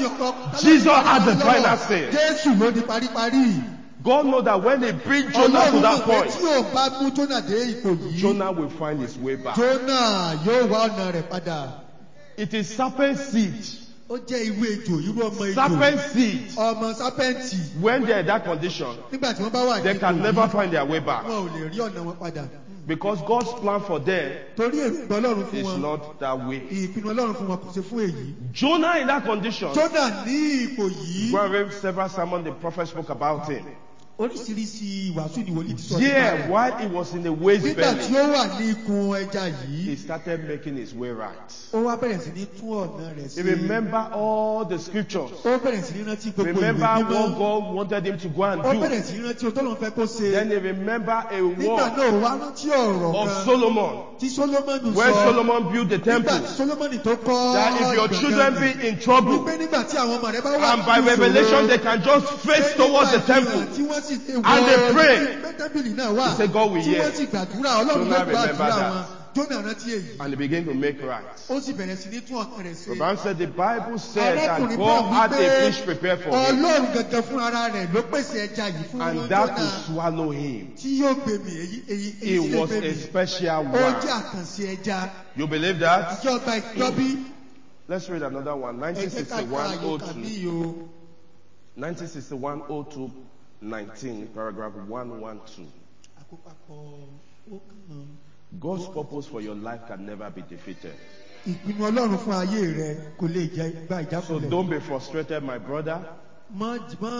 Jesus has the final say. Jésù ló di paríparí. God knows that when they bring Jonah to that point, tí o bá mú Jonah dé ipò yìí, Jonah will find his way back. Jonah yóò wá ọ̀nà rẹ̀ padà. It is serpent seed. Ó jẹ́ ìwé ejò, irú ọmọ ejò. Serpent seed. Ọmọ sápẹ́ǹtì. When they are in that condition, nígbà tí wọ́n bá wà ní they can never find their way back. wọn ò lè rí ọ̀nà wọn padà. Because God's plan for them torí èrò Ọlọ́run fún is wọn. not that way. Ìpinnu Ọlọ́run fún wọn kò ṣe fún èyí. Jonah in that condition. Jonah ní ipò yìí. Go and read several sermons the prophet spoke about him. Oríṣiríṣi ìwàásù ni wòlíì ti sọ. Yeah, while he was in the whale's belly, nígbà tí ó wà ní ikùn ẹja yìí, he started making his way right. ó wá bẹ̀rẹ̀ sí ní tún ọ̀nà rẹ̀ He ṣe. remembered all the scriptures. Ó bẹ̀rẹ̀ sí ní rántí gbogbo ìwé Remember mímọ́. what God wanted him to go and Ó do. bẹ̀rẹ̀ sí ní rántí ohun tó lọ́n fẹ́ kó ṣe. Then he remembered a nígbà word náà ó wá rántí ọ̀rọ̀ of kan Solomon, tí Solomoni where sọ. Solomon built the temple. Nígbà tí Solomoni tó kọ́ That if your children be in trouble, wípé nígbà tí àwọn ọmọ rẹ̀ bá wà and by nínú ìṣòro, revelation they can just face towards the temple, tí wọ́n sì lè wọ and they pray. tẹ́ḿpìlì náà wà. He said, God will tí hear. wọ́n sì gbàdúrà Ọlọ́run Jonah ló gbàdúrà remembered wọn. that. Jonah rántí èyí. And he began to make right. Ó sì bẹ̀rẹ̀ sí ní tún ọ̀nà rẹ̀ ṣe. The Bible said the Bible said that Arákùnrin God náà had a wípé fish prepared for him, Ọlọ́run gangan fún ara rẹ̀ ló pèsè ẹja yìí fún and that Jonah will swallow him. tí yóò gbé mi èyí tí It lè was gbé mi. a special Ó one. jẹ́ àkànṣe ẹja. You believe that? Ìjọba ìjọbí. Let's read another one. Ẹ jẹ́ ká ka àyọkà 1961-02. mí o. 1961-02-19, paragraph 112. Àkópapọ̀ ó kàn. God's purpose for your life can never be defeated. Ìpinnu Ọlọ́run fún ayé rẹ kò lè gba So ìjákulẹ̀. don't be frustrated, my brother. Má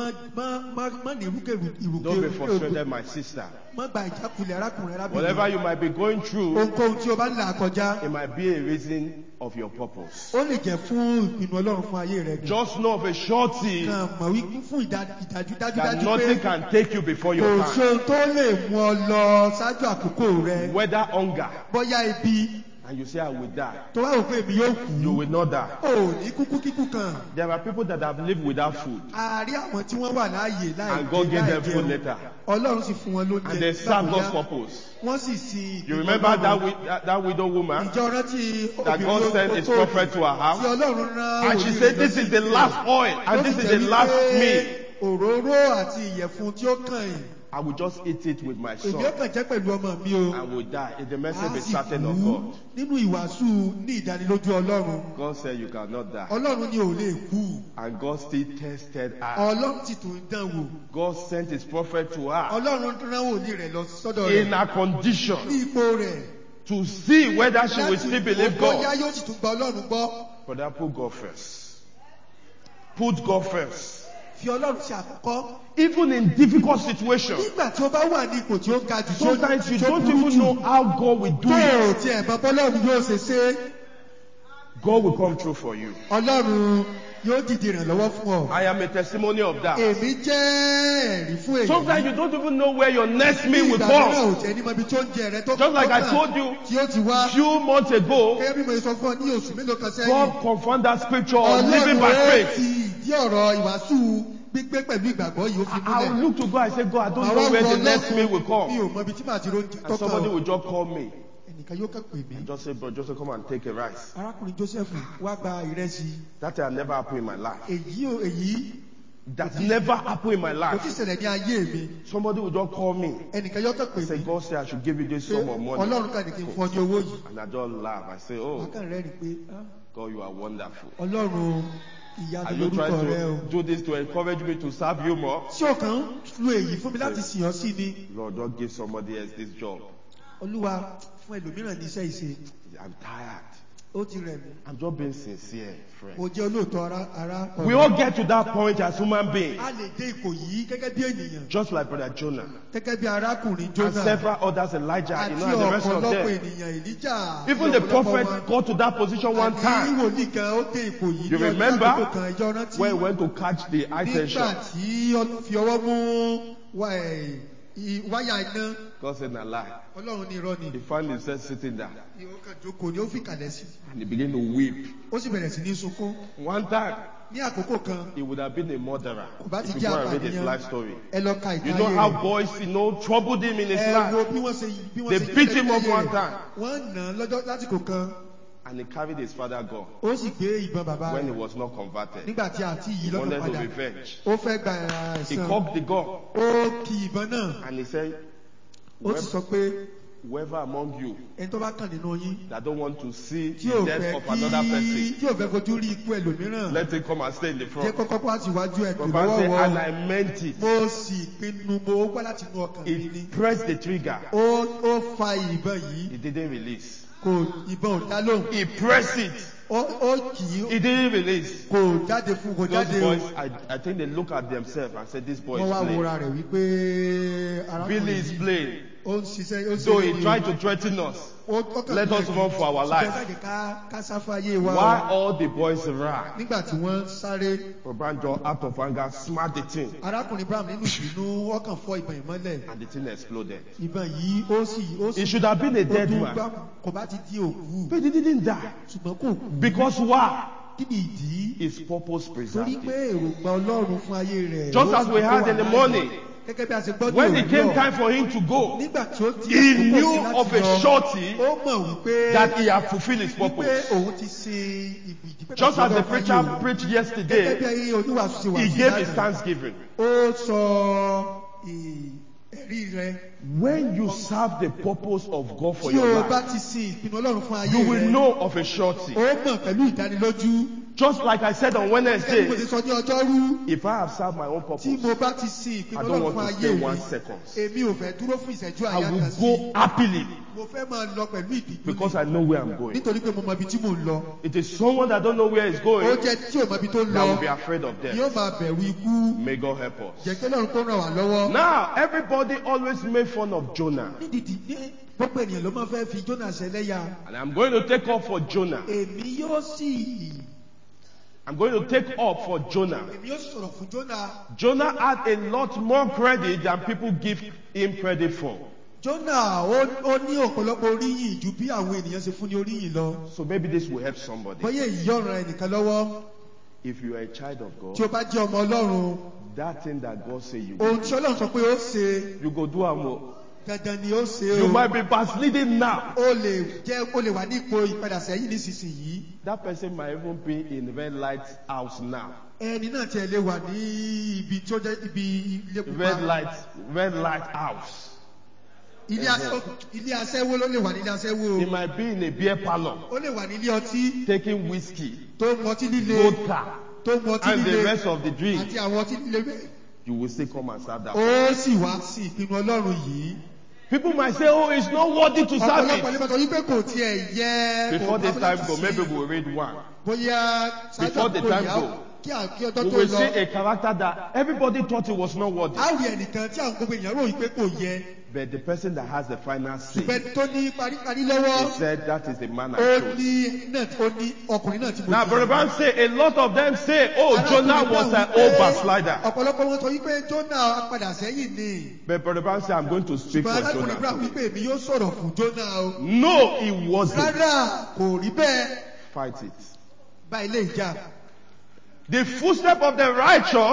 ní ìrúkèrú. Don't be frustrated, my sister. Má gba ìjákulẹ̀ arákùnrin arábìnrin. Whatever you might be going through, Ohunkóhun tí o bá ń là kọjá. it might be a reason of your purpose. Ó lè jẹ́ fún ìpinnu Ọlọ́run fún ayé rẹ. Just know of a surety Kàn mọ̀ wípé fún ìdájú that dájúdájú nothing pé can take you before your kò ṣe time. ohun tó lè mú ọ lọ ṣáájú àkókò rẹ. Whether hunger, Bóyá ebi and you say, I will die, tó wá rò pé èmi yóò kú. you will not die. Ò ní kúkú kíkú kan. There are people that have lived without food, Àárí àwọn tí wọ́n wà láàyè and God gave them food jẹun. later, Ọlọ́run sì fún wọn lóúnjẹ. and they serve God's lákòóyá. purpose. Wọ́n sì sin You ìpinnu remember Ọlọ́run. that widow woman Ìjọ rántí that God sent his prophet to her tí house, Ọlọ́run rán and she wòlíì said, rẹ̀ this lọ is sí the ilé. last oil, and this is the last meal. Òróró àti ìyẹ̀fun tí ó kàn yìí. I will just eat it with my Èmi ó son, kàn jẹ́ pẹ̀lú ọmọ mi o. and will die. If the message A be sì certain of kú God. nínú ìwàásù ní ìdánilójú Ọlọ́run. God said you cannot die. Ọlọ́run ni ò lè kú. And God still tested her. Ọlọ́run sì tún dán wò. God sent his prophet to her Ọlọ́run rán wòlíì rẹ̀ lọ sọ́dọ̀ in rẹ̀. her condition Ní ipò rẹ̀. to see whether she will still believe bóyá God. yóò sì tún gba Ọlọ́run gbọ́. But that put God first. Put God first. Fi Ọlọ́run ṣe àkọ́kọ́. Even in difficult situations. Nígbà tí ó bá wà ní ipò tí ó ga jù. Sometimes you don't even know how God will do Tó o it. tiẹ̀ mọ̀ bọ́lọ́run yóò ṣe ṣe. God will come through for you. Ọlọ́run yóò dìde ìrànlọ́wọ́ fún ọ. I am a testimony of that. Èmi jẹ́ ẹ̀rí fún èyí. Sometimes you don't even know where your next Ní meal will ìgbà mìíràn come. ò jẹ́ ní mọ ibi tó ń jẹ rẹ tó Just like I kàn told you tí ó ti wá. few months ago, Gẹ́gẹ́ bí mo sọ fún ọ ní oṣù mélòó kan sẹ́yìn. God confirmed that scripture on living by Ọlọ́run ó faith. ti ìdí ọ̀rọ̀ ìwàásù gbígbé pẹ̀lú ìgbàgbọ́ yìí ó fi I will múlẹ̀. look to God and say, God, I don't Àwọn know where the ọmọ next meal will mi come. ò mọ ibi tí màá ti róúnjẹ tó And somebody kàn. will just call me. ẹnìkan yóò kàn pè mí. Just say, bro, Joseph, come and take a rice. Arákùnrin Joseph wá gba ìrẹsì. That had never happened in my life. Èyí. That never happened in my Kò tí life. ṣẹlẹ̀ ní ayé mi. Somebody would just call me. Ẹnìkan yóò kàn pè Say, mí. God said I should give you this sum of money. Ọlọ́run kan ní kí n fún ọ ní owó yìí. And I just laugh. I say, oh, Akàn rẹ̀ rí pé God, you are wonderful. Ọlọ́run Are ìyanu you lórúkọ trying rẹ o. to do this to encourage me to serve you more? Ṣé o kàn ń lo èyí fún mi láti sìn ọ́ sí ni? Lord, don't give somebody else this job. Olúwa fún ẹlòmíràn ní iṣẹ́ ìṣe. I'm tired. Ó ti rẹ̀ mí. I'm just being sincere, friend. Mo jẹ́ olóòótọ́ ara. We all get to that point as human beings. A lè dé ipò yìí gẹ́gẹ́ bí ènìyàn. Just like Brother Jonah. Gẹ́gẹ́ bí arákùnrin And Jonah. several others, Elijah, Àti and the rest of ọ̀pọ̀lọpọ̀ them. ènìyàn Èlíjà. Even the prophet got to that position one Àti time. wòlíì kan ó dé ipò yìí You ní ọjọ́ remember àkókò kan ìjọ rántí. when he went to catch the high tension? Nígbà tí ó fi ọwọ́ mú wáyà iná. God said, "Na lie." Ọlọ́run ní irọ́ ni. He found himself sitting there Ó kàn jókòó ni ó fi kàlẹ̀ sí. and he began to weep. Ó sì bẹ̀rẹ̀ sí ní sunkún. One time, Ní àkókò kan, he would have been a murderer. kò bá ti If you jẹ́ go and read his apànìyàn. life story. Ẹ lọ ka You ìtàn know ayé how rẹ̀. boys, troubled him in his Ẹ wo life. bí wọ́n ṣe They beat him up ayé one rẹ̀. time. Wọ́n nà án lọ́jọ́ lásìkò kan. And he carried his father gun Ó sì gbé ìbọn bàbá when he rẹ̀. was not converted. Nígbà tí àti yìí He lọ́kàn wanted to padà. revenge. Ó fẹ́ gba He ẹ̀san. cocked the gun Ó ki ìbọn náà. and he said, Ó sì sọ pé whoever among you ẹni tó bá kàn nínú yín. that don't want to see Tí the ò death fẹ́ of another person, tí ò fẹ́ fojú rí ikú ẹlòmíràn. let him come and stay in the Jẹ́ front. kọ́kọ́ wá síwájú ẹ̀ tó Papa said, and lọ́wọ́. I meant it. Mo sì pinnu mo wá láti inú ọkàn mi He ni. pressed the trigger. Ó fa ìbọn yìí. He didn't release. Kò ìbọn ò dá lóhùn. He pressed it. Ó kì í. He didn't release. Kò jáde fún kò Those jáde boys, o. I think they look at themselves and said, this boy Wọ́n wá is playing. wòra rẹ̀ wípé Billy arákùnrin is yìí playing. ó ń ṣiṣẹ́ ó ń So ṣe he tried to threaten us. Let Let us run for our life. Ká sáfù ayé wa. While all the boys ran, Nígbà tí wọ́n sáré, Obanjo, out of anger, smacked the thing arákùnrin Brown nínú ìbínú wọ́n kàn fọ́ ìbọn ìmọ́lẹ̀. and the thing exploded. Ìbọn yìí ó He sì should have been a dead ó man. gbá kò bá ti di òkú. But he didn't die. Ṣùgbọ́n kò kú. Because why? Kí ni ìdí? His purpose Torí preserved pé him. èròǹgbà Ọlọ́run fún ayé rẹ̀. Just ó as we sì had wà in the láàyè. morning, Gẹ́gẹ́ bí a ṣe gbọ́ ní when it came òwúrọ̀. time for him to go, Nígbà tí ó ti he àkókò knew sí láti of a lọ, surety ó mọ̀ wípé that he had fulfilled his wípé purpose. òun ti ṣe ìdí pẹ́pẹ́ Just tí as the Ọlọ́run preacher fáyé preached òun. Gẹ́gẹ́ bí yesterday, ayé oníwàásù ṣe wà he sí gave his ìlànà. thanksgiving. Ó sọ ẹ̀rí rẹ̀. When you serve the purpose of God for Tí your o bá life, ti sin ìpinnu Ọlọ́run fún ayé you will rẹ̀, know of a surety. ó mọ̀ pẹ̀lú ìdánilójú. Just like I said on Gẹ́gẹ́ bí mo Wednesday, ti sọ ní ọjọ́rú, if I have served my own tí purpose, mo bá ti sin ìpinnu I don't Ọlọ́run fún want to ayé stay mi, 1 second. èmi ò fẹ́ dúró fún ìṣẹ́jú I àyà will kan sí. go happily Mo fẹ́ máa lọ pẹ̀lú ìdìbò because I know where I'm going. nítorí pé mo mọ ibi tí mò ń lọ. It is someone that don't know where he's Ó going jẹ́ tí ò mọ ibi tó ń that lọ, will be afraid of yóò death. máa bẹ̀rù ikú. May God help Jẹ́ us. kí Ọlọ́run kó ràn wá lọ́wọ́. Now, everybody always make fun of Jonah. Nídìí ní gbogbo ènìyàn ló máa fẹ́ fi Jónà ṣẹlẹ́yà. And I'm going to take up for Jonah. Èmi yóò sì Jonah. sọ̀rọ̀ fún Jónà. Jonah had a lot more credit than people give him credit for. Jónà ó ní ọ̀pọ̀lọpọ̀ oríyìn ju bí àwọn ènìyàn ṣe fún ní oríyìn lọ. So maybe this will help somebody. Bóyá èyí yóò ran ẹnìkan lọ́wọ́. If you are a child of Tí o God, bá jẹ́ ọmọ Ọlọ́run, that thing that God say you ohun do, tí Ọlọ́run sọ pé ó ṣe, you go do am. dandan ni ó ṣe You o. might be backsliding now. Ó lè wà ní ipò ìpadà sẹ́yìn nísinsìnyí. That person might even be in red light house now. Ẹni náà tiẹ̀ lè wà ní ibi tí ó jẹ́ ibi ilé pupa. Red light house. Ilé aṣẹ́wó ló lè wà nílé aṣẹ́wó. He might be in a beer parlor Ó lè wà nílé ọtí taking whiskey, tó mu ọtí líle. vodka, Tó mu ọtí and the líle rest of the drink. àti àwọn ọtí líle bẹ́ẹ̀. You will still come and serve that. Ó sì wá sí ìpinnu Ọlọ́run yìí. People might say, oh, it's not worthy to serve Ọ̀pọ̀lọpọ̀ it. ní bàtọ̀ wípé kò tiẹ̀ yẹ. Before the time go, maybe we'll read one. Bóyá Before the time go, kí ọjọ́ we tó will see lọ. a character that everybody thought he was not worthy. A rí ẹnìkan tí àwọn gbogbo èèyàn rò wípé kò yẹ. But the person that has the final say, Ṣùgbọ́n tó ní paríparí he lọ́wọ́. said, that is the man I Ó chose. ní ọkùnrin náà tí mo Now, Brother Brown say, a lot of them say, oh, Jonah was an old backslider. Ọ̀pọ̀lọpọ̀ wọn sọ wípé Jónà padà sẹ́yìn ni. But Brother Brown say, I'm going to speak for Ṣùgbọ́n arákùnrin Brown Jonah. wípé èmi yóò sọ̀rọ̀ fún Jónà o. No, he wasn't. Rárá, kò rí bẹ́ẹ̀. Fight it. Bá ilé ìjà. The footstep of the righteous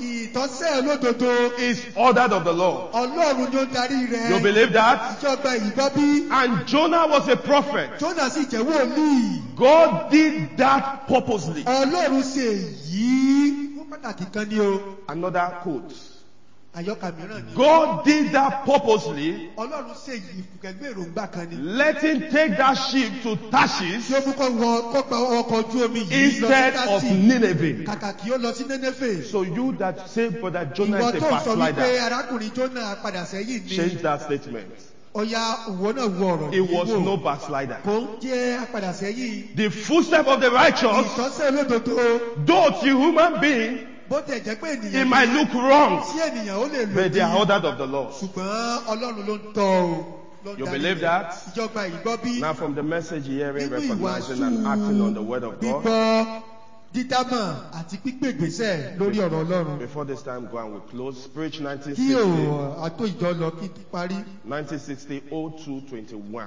ìtọ́sẹ̀ olódodo is ordered of the Lord. Ọlọ́run ni ó darí rẹ̀. You believe that? Ìjọba ìgbọ́ bí. And Jonah was a prophet. Jonah sì jẹ́ wòlíì. God did that purposely. Ọlọ́run ṣe èyí fún pàtàkì kan ni o. Another quote. Àyọkà mìíràn ni. God did that purposely. Ọlọ́run ṣe èyí pẹ̀lú èròǹgbà kan ni. Let him take that ship to Tarshish Tí ó mú kó gba ọkọ̀ ojú omi yìí lọ sí instead of Tásì. Nineveh. Kàkà kí ó lọ sí Nénéfè. So you that say Brother Jonah Ìwọ is a tó sọ wípé backslider, arákùnrin Jonah padà sẹ́yìn ni. change that statement. Ọya ìwọ náà wo ọ̀rọ̀ He yìí was wò. no backslider. Kò ń jẹ́ apàdà sẹ́yìn. The footstep of the righteous, Ìtọ́sẹ̀ olódodo. though to human being, Bó tẹ̀ jẹ́ pé it ènìyàn might look wrong, sí ènìyàn ó lè lò but they are bí. ordered of the Lord. Ṣùgbọ́n Ọlọ́run ló ń tọ́ o. Ló ń You darí believe rẹ̀. that? Ìjọba ìgbọ́ bí. Now from the message hearing, Nínú recognizing ìwàásù and acting on the word of God. gbígbọ́ dídámọ̀ àti pípé ìgbésẹ̀ lórí ọ̀rọ̀ Ọlọ́run. Before this time go and we close. Preach Kí 1960, o àtó ìjọ lọ kí parí. 1960 0221.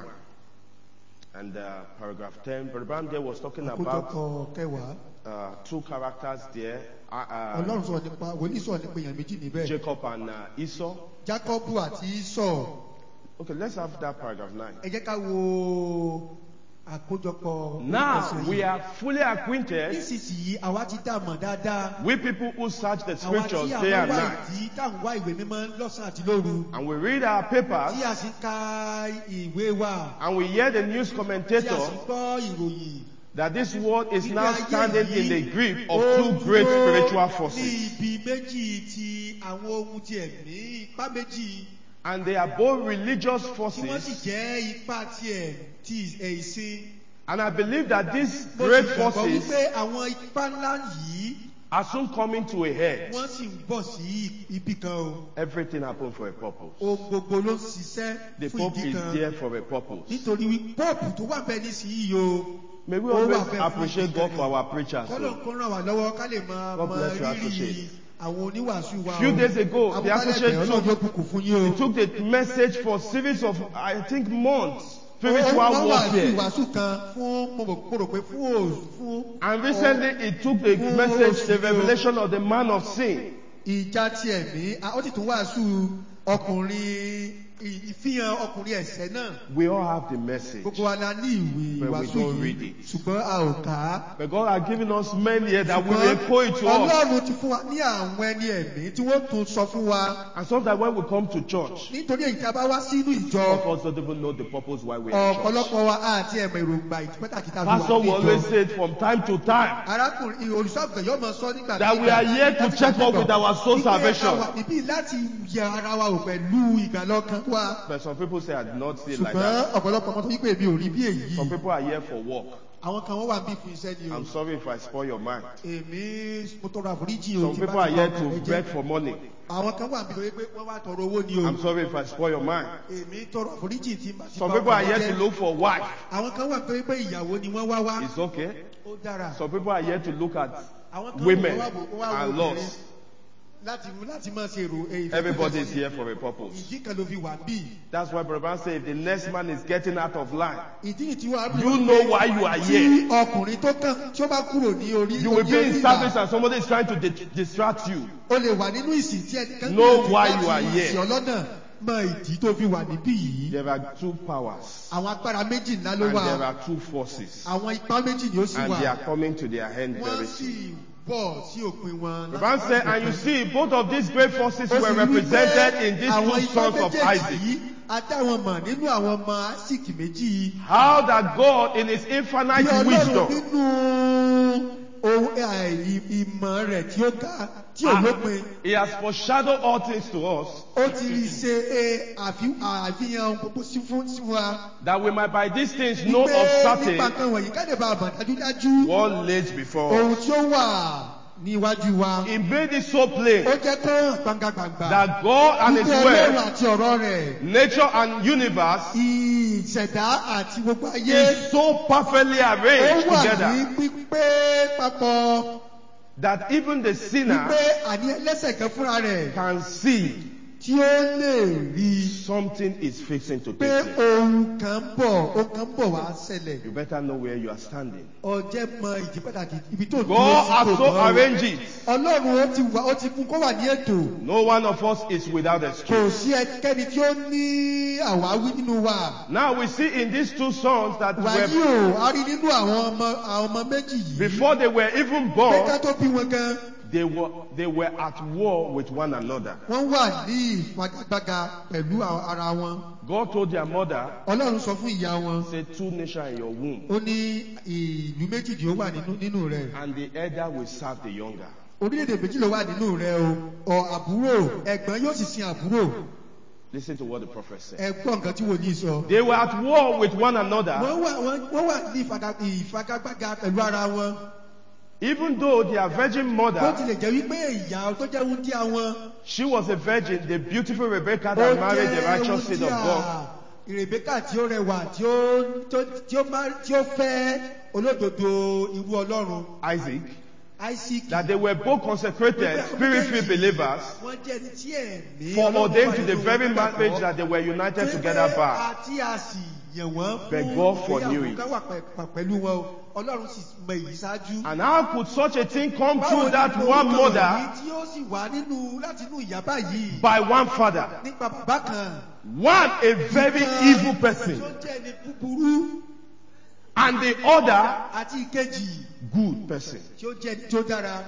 And paragraph 10, Brother Bramdale was talking about Àkójọpọ̀ kẹwàá. two characters there, Ọlọ́run sọ̀rọ̀ nípa wòlíì sọ̀rọ̀ nípa èèyàn méjì níbẹ̀. Jacob and Esau. Jákọ́bù àti Ísọ̀. Okay, let's have that paragraph 9. Ẹ jẹ́ ká wo àkójọpọ̀. Now ìkọsẹ̀ we yìí. are fully acquainted Nísinsìnyí àwa ti dá mọ̀ dáadáa. with people who search the Àwa scriptures tí day àwọn and wá night. ìdí táwọn wá ìwé mímọ́ lọ́sàn-án àti lóru. And we read our papers Tí a sì ń ka ìwé wa. and we hear the news Tí a sì commentator ń gbọ́ ìròyìn. that this world is Wípé now ayé standing in the yìí grip ó of two great dúró spiritual Ní forces. ibi méjì ti àwọn ohun ti ẹ̀mí ipá méjì. And they are both religious Tí wọ́n sì forces. jẹ́ ipá ti ìsìn. And I believe that these Mo sì great gbàgbọ́ forces wípé àwọn ipá ńlá yìí are soon coming to a head. wọ́n sì ń bọ̀ sí ibi kan o. Everything happened for a purpose. Ohun gbogbo ló ń ṣiṣẹ́ The fún Pope ìdí is kan. there for a purpose. Nítorí wí pọ́ọ̀pù tó wà bẹ́ẹ̀ nísìnyí o. May we Ó wà always bẹ́ẹ̀ fún appreciate ìdí God kan. for our preachers. Kọ́lọ̀ So, kó ràn wá lọ́wọ́ ká lè máa God mọ bless you, rírì associate. àwọn oníwàásù wa o. Few days ago, the Amúgbálẹ́gbẹ̀ẹ́ associate Ọlọ́run yóò bùkún fún yín o. took the message for series of, I think, months. Spiritual Wọ́n wà sí warfare. ìwàásù kan fún mo rò pé fún And recently, it took the message, the revelation of the man of sin. ìjà ti ẹ̀mí. Ó sì tún wàásù ọkùnrin ìfihàn ọkùnrin ẹ̀ṣẹ̀ náà. We all have the message. Gbogbo wa la ní ìwé But we ìwàásù don't read yìí it. ṣùgbọ́n a ò kà á. But God has given us men here that will echo it to us. Ọlọ́run ti fún wa ní àwọn ẹni ẹ̀mí tí wọ́n tún sọ fún wa. And sometimes when we come to church, Nítorí èyí tí a bá wá sínú ìjọ, some of us don't even know the purpose why we are in church. ọ̀pọ̀lọpọ̀ wa àti ẹ̀mọ̀ èròǹgbà ìdí pàtàkì tá a fi wà Pastor ní will always ìjọ. say it from time to time Arákùnrin olùṣọ́àgùtàn yóò máa sọ nígbà that we are here to check up with our soul salvation. Níbí láti yẹ ara wa wò pẹ̀lú ìgbàlọ́kàn wa. But some people say I did not see it like Ṣùgbọ́n that. ọ̀pọ̀lọpọ̀ ọmọ tó yí pé èmi ò rí bí èyí. Some people are here for work. Àwọn kan wọ́n wà bí fún iṣẹ́ ni o. I'm sorry if I spoil your mind. Èmi mo tọrọ àforíjì o. Some tí people bá are ti here bá to ọkàn rẹ jẹ́. beg for money. Àwọn kan wà bí lóye pé wọ́n wá tọrọ owó ni o. I'm sorry if I spoil your mind. Èmi tọrọ àforíjì tí bá ti bá Some people are ọkàn rẹ here to jẹ́. look for wife. Àwọn kan wà pé ìyàwó ni wọ́n wá wá. It's okay. Ó dára. Some people are here to look at Àwọn kan women wọ́n wá wo and obìnrin laws. láti máa ṣe èrò Everybody is here for a purpose. Ìdí kan ló fi wà bí. That's why Brother Brown said if the next man is getting out of line, Ìdí tí wọ́n á you know why you are here. Tí ọkùnrin tó kàn tí ó bá kúrò ní orí. You will be in orí service ìlà, and somebody is trying to distract you. O lè wà nínú ìsìn tí ẹnìkan Know gbìyànjú why láti you are here. ìsìn ọlọ́nà mọ ìdí tó fi wà níbí yìí. There are two powers Àwọn agbára méjì ńlá ló and there wà. are two forces. Àwọn ipá méjì ni ó sì And wà. they are coming to their end Wọ́n very sì soon. bọ̀ sí òpin wọn. The man said, and you see, both of these great forces Ó were sì wí pé represented in these àwọn two ipá sons of méjèèjì Isaac. yìí, a dá wọn mọ̀ nínú àwọn ọmọ Isaac méjì. How that God, in His Bí infinite Ọlọ́run wisdom, nínú ohun ìmọ̀ rẹ̀ tí ó ga tí ò lópin. He has foreshadowed all things to us, Ó ti rí ṣe àfihàn gbogbo sí fún wa. that we might by these things know of Wípé nípa certain kan wọ̀nyí ká lè bá a mọ̀ dájúdájú. what lays before Ohun us. tí ó wà ní iwájú wa. He made it so plain Ó jẹ́ kó gbangba-gbangba. that God and His Wípé Ọlọ́run Word, àti ọ̀rọ̀ rẹ̀. nature and universe, Ìṣẹ̀dá àti gbogbo ayé. is so perfectly Ó arranged wà ní together pípé papọ̀. that even the sinner Wípé àní ẹlẹ́ṣẹ̀ kan fúnra rẹ̀ can see tí tí ó lè rí something is fixing to pé take place. ohun kan bọ̀ wá ṣẹlẹ̀. You better know where you are standing. Ọjẹ́ mọ ìdí pàtàkì ibi tó God has so arranged it. Ọlọ́run ó ti mú kó wà ní ètò. No one of us is without Kò excuse. sí ẹnikẹ́ni tí ó ní àwáwí nínú wa. Now we see in these two sons that Wàyí were, o, a rí nínú àwọn ọmọ méjì yìí. before they were even Pẹ́ká born, tó bí wọn gan. they were at war with one another. Wọ́n wà ní ìfagagbága pẹ̀lú ara wọn. God told their mother, Ọlọ́run sọ fún ìyá wọn. say 2 nations in your womb, Ó ní ìlú méjì ni ó wà nínú rẹ̀. and the elder will serve the younger. Orílẹ̀-èdè méjì ló wà nínú rẹ̀ o. Àbúrò ẹ̀gbọ́n yóò sì sin àbúrò. Listen to what the prophet said. Ẹ̀gbọ́n nǹkan tí wòlíì sọ. They were at war with one another, Wọ́n wà ní ìfagagbága pẹ̀lú ara wọn. even though their virgin Bó mother, tilẹ̀ jẹ́ wípé ìyá tó jẹ́ wúndíá wọn. she was a virgin, the beautiful Rebecca that married the righteous seed of God. Rebecca tí ó rẹwà tí ó fẹ́ olódodo irú Ọlọ́run. Isaac, Isaac. that they were both consecrated, spirit-filled believers, Wọ́n jẹ́ ẹni tí ẹ̀mí foreordained to the very marriage that they were united together by. Àti a sì yàn wọ́n But fún God foreknew it. ká wà pẹ̀lú wọn. Ọlọ́run sì mọ èyí ṣáájú. And how could such a thing come Báwo through ni that orúkọ one wọ̀nyí mother tí ó sì wá láti inú ìyá báyìí by one father? nípa bàbá kan. One, a very evil Tí person, ó jẹ́ ẹni búburú and the other, àti ìkejì good person. tí ó jẹ́ ẹni tí ó dára.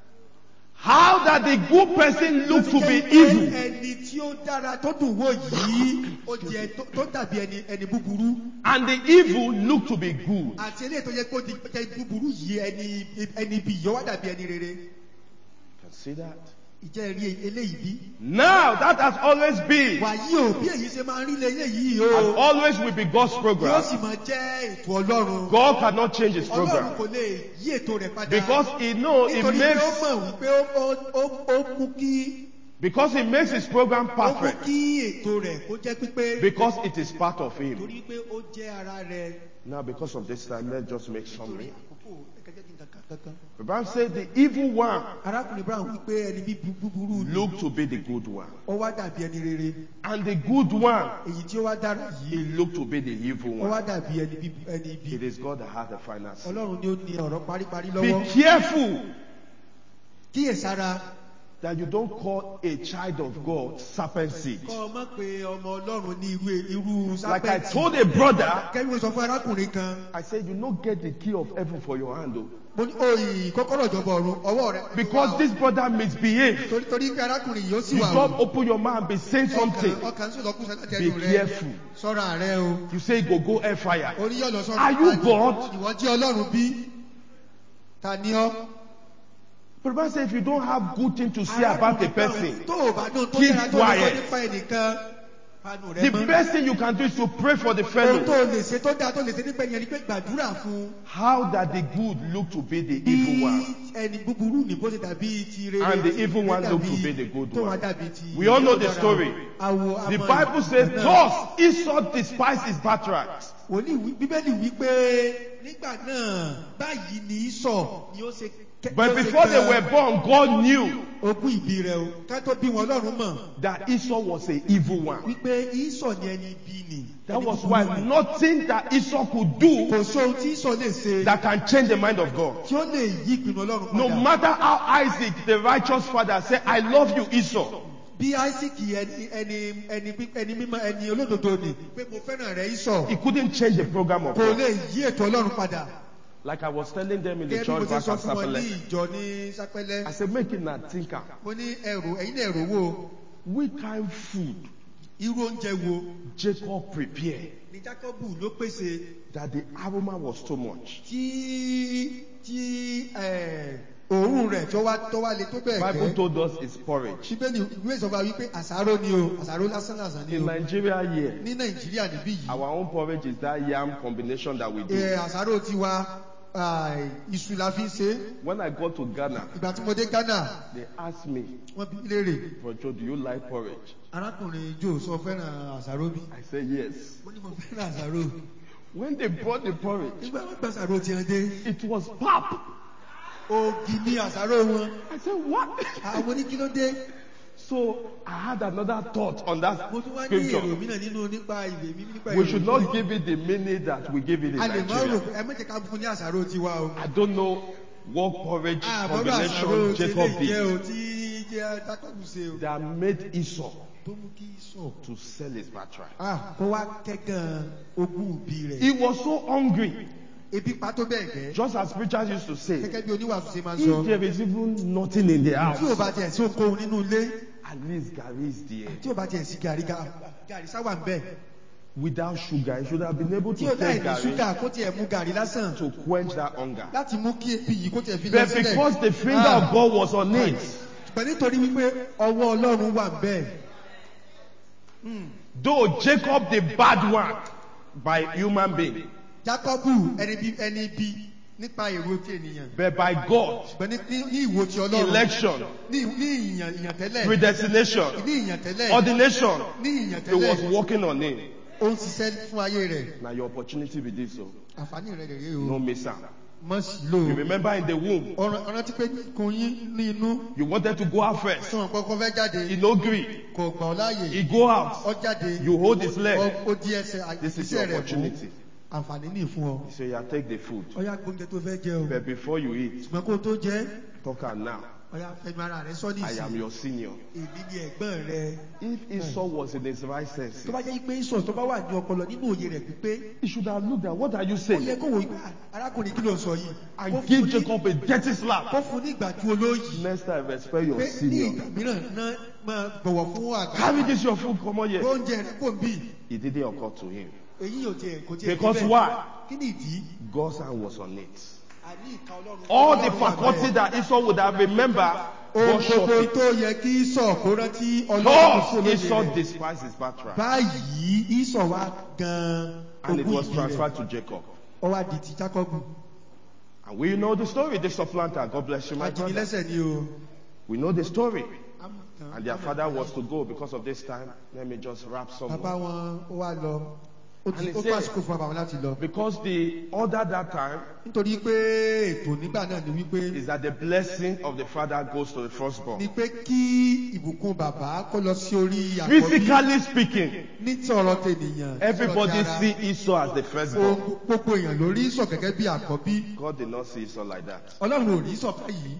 How that the good person look to be evil, Ẹni tí ó dára tó dùn wò yìí ó jẹ́ tó dàbí ẹni búburú. and the evil look to be good. Àti eléyìí tó yẹ kó jẹ́ búburú yìí ẹni ibi yìí ó wá dàbí ẹni rere. Can see that? Ìjẹ́ rí eléyìí bí. Now, that has always been, Wàyí o, bí èyí ṣe máa ń rí eléyìí and o. always will be God's Yóò program. sì máa jẹ́ ètò Ọlọ́run. God cannot change his Ọlọ́run program kò lè yí ètò rẹ̀ padà. because he knows it Nítorí pé ó makes, mọ̀ wípé ó mú kí because he makes his program ó mú perfect, kí ètò rẹ̀ kó jẹ́ pípé. because it is part of him. Torí pé ó jẹ́ ara rẹ̀. Now, because of this time, let's just make Torí summary. àkókò ẹ̀kẹ́jẹ́ kí n kankan. The Bible said the evil one Arákùnrin Brown wípé ẹni bí búburú ni. looked to be the good one, Ó wá dàbí ẹni rere. and the good one, Èyí tí ó wá dára he yìí. looked to be the evil Ó one. wá dàbí ẹni ibi. It is God that has the final say. Ọlọ́run ni ó ní ọ̀rọ̀ paríparí Be lọ́wọ́. careful Kíyèsára. that you don't call a child of God serpent seed. Kọ́ ọ mọ̀ pé ọmọ Ọlọ́run ní irú Like I sápẹ́ǹtì. told a brother, Kẹ́mi sọ fún arákùnrin kan. I said, you don't get the key of heaven for your hand, though. Mo ní oyè kọ́kọ́rọ́ ìjọba ọ̀run ọwọ́ rẹ̀. Because this brother misbehaved. Torí pé arákùnrin yìí ó sì You wà don't open your mouth and be saying something. Ọkàn sí ìlọ́kùn sẹ́lá Be tẹ́lu rẹ̀. careful. Sọ́ra rẹ̀ o. You say go hellfire. Oníyọ̀ lọ sọ́ra. Are you God? Ìwọ jẹ́ Ọlọ́run bí? Ta ni ọ́? But the Bible says if you don't have good thing to say about a person, Tó o bá dùn tó keep dára tó lè sọ quiet. nípa ẹnìkan. Panu rẹ̀ The mọ́. best thing you can do is to pray for the Ohun fellow. tó lè ṣe tó dáa tó lè ṣe nípa ẹni pé gbàdúrà fún. How that the good look to be the evil one. Ẹni búburú ni bó ṣe dàbí ti rere. And the evil one look to be the good Tó wá one. dàbí ti. We all know the story. Àwọ̀ The àmọ́ Bible says, ìgbà náà. thus Esau despised his birthright. Bíbélì wí pé nígbà náà báyìí ni Ísọ̀ ni ó ṣe. But before they were born, God knew Ogún ìbí rẹ̀ o. Ká tó bí wọn Ọlọ́run mọ̀. that Esau was an evil one. Wípé Ísọ̀ ni ẹni ibi ni. That Ẹni was búburú why ni. nothing that Esau could do Kò sí ohun tí Ísọ̀ lè ṣe. that can change the mind of God. Tí ó lè yí ìpinnu Ọlọ́run padà. No matter how Isaac, the righteous father, said, I love you, Esau. Bí Isaac ẹni mímọ́ ẹni olódodo ni. Pé mo fẹ́ràn rẹ̀ Ísọ̀. He couldn't change the program of Kò God. lè yí ètò Ọlọ́run padà. Like I was telling them in the Gẹ́gẹ́ bí mo church ti back sọ at fún wọn ní Sapele. ìjọ ní Sápẹ́lẹ́. I said, make it a thinker. Mo ní ẹ̀yin náà ẹ̀rọ wo. What kind of food Irú oúnjẹ wo Jacob prepared ni Jákọ́bù ló pèsè that the aroma was too much? tí òórùn rẹ̀ tó wá le tó bẹ́ẹ̀ Bible gẹ́. told us it's porridge. Bíbélì ìwé ìsọ̀fà wípé àsáró ni o, àsáró lásán lásán ni In o. Nigeria here, Ní Nàìjíríà níbí yìí, our own porridge is that yam combination that we do. àsáró tiwa iṣu la fi ń ṣe. When I got to Ghana, Ìgbà tí mo dé Ghana, they asked me, wọ́n bí mi léèrè. Brojo, do you like porridge? Arákùnrin Joe sọ fẹ́ràn àsáró bí. I said, yes. Mo ní mo fẹ́ràn àsáró. When they brought the porridge, Nígbà wọ́n gba àsáró tiẹ̀ dé, it was pap. ògì ní àsáró wọn. I said, what? Àwọn ní kí ló dé? So I had another thought on that mo tún wá ní èrò scripture. mìíràn nínú nípa ìwé mi nípa We should not give it the meaning that we give it in a lè má rò Nigeria. ẹ má jẹ́ ká fún ní àṣàrò tiwa o. I don't know what porridge àbọ̀dọ̀ àṣàrò combination ti Jacob lè jẹ́ o did tí jẹ́ Jacob ṣe o. that made Esau tó mú kí sọ. to sell his birthright. kó wá kẹ́gàn ogún òbí rẹ̀. He was so hungry. ebi pa tó bẹ́ẹ̀ gẹ́. Just as preachers used to say, gẹ́gẹ́ bí oníwàásù ṣe máa ń sọ. if there is even nothing in the tí ò house, bá tiẹ̀ sí ohunkóhun nínú ilé. at least Gary is there. tí ò bá tiẹ̀ sí gàrí sáwà ń bẹ̀. Without sugar, he should have been able tí to ò láì take ní Gary ṣúgà kó tiẹ̀ mú gàrí lásán. to quench that hunger. láti mú kí ebi yìí kó tiẹ̀ fi lọ But sílẹ̀. because the finger of God was on it, ṣùgbọ́n nítorí wípé ọwọ́ Ọlọ́run wà ń bẹ̀. though Jacob the bad one by human being, Jákọ́bù ẹni bí nípa èrò ti ènìyàn. but by God, ṣùgbọ́n ní ìwò ti Ọlọ́run. election, ní ìyàn tẹ́lẹ̀. predestination, ní ìyàn tẹ́lẹ̀. ordination, ní ìyàn he was tẹ́lẹ̀. working on it. ó ń ṣiṣẹ́ fún ayé rẹ̀. Now your opportunity with this, so àǹfààní rẹ̀ rèé no o. miss out. mọ̀ sí lò. You remember in the womb, ọ̀ràn tí pé kò yín ní inú. you wanted to go out first. sọ̀rọ̀ kọ́kọ́ fẹ́ jáde. He no agree. kò gbà ọ́ láàyè. He go out. ó jáde. You hold his leg. ó di ẹsẹ̀ This is iṣẹ́ your rẹ̀ mú. opportunity. àǹfààní ní fún ọ. He say, "Yeah, take the food." ọ̀yá gbóúnjẹ tó fẹ́ jẹ o. But before you eat, ṣùgbọ́n kó tó jẹ́. talk out now. ọ̀yá fẹnu ara rẹ̀ sọ ní I am ìsìn. your senior. èmi ni ẹ̀gbọ́n rẹ̀. If Esau was in his right tó senses, bá jẹ́ pé ìsọ̀ tó bá wà ní ọpọlọ nínú òye rẹ̀ pípé. he should have looked at, what are you ó yẹ saying? kó wò ó pé arákùnrin kí ló ń sọ yìí. And give Jacob a dirty slap. kó fún ní ìgbà tí olóyìí. Next time, respect your pé ní senior. ìgbà mìíràn náà máa bọ̀wọ̀ fún àgbà. Carry this your food, come on here. oúnjẹ rẹ̀ kò ń bì. It didn't occur to him. èyí ò tiẹ̀ kò tiẹ̀ Because débẹ̀. why? kí ni ìdí. God's hand was on it. àní ìka Ọlọ́run. All the Ọlọ́run wà faculty bẹ́ẹ̀. that Esau would have remembered, ohun God shot gbogbo it. tó yẹ kí Ísọ̀ kó rántí Ọlọ́run Oh, fún Esau olóye rẹ̀. despised his birthright. báyìí Ísọ̀ wá gan And it ogún was ìbí rẹ̀. transferred to Jacob. ó wá di ti Jákọ́bù. And we know the story, the supplanter. God bless you, my brother. ajínilẹ́sẹ̀ ni o. We know the story. And their father was to go because of this time. Let me just wrap bàbá somewhere. wọn ó wá lọ. ó And he tó said- àsìkò fún bàbá wọn láti lọ. Because the order that time nítorí pé ètò nígbà náà ni wípé is that the blessing of the father goes to the firstborn. ni pé kí ìbùkún bàbá kó lọ sí orí àkọ́bí. Physically speaking, ní tọ̀rọ̀ tènìyàn. everybody tọ̀rọ̀ ti ara. see Esau as the firstborn. gbogbo èèyàn ló rí Ísọ̀ gẹ́gẹ́ bí àkọ́bí. God did not see Esau like that. Ọlọ́run ò rí Ísọ̀ báyìí.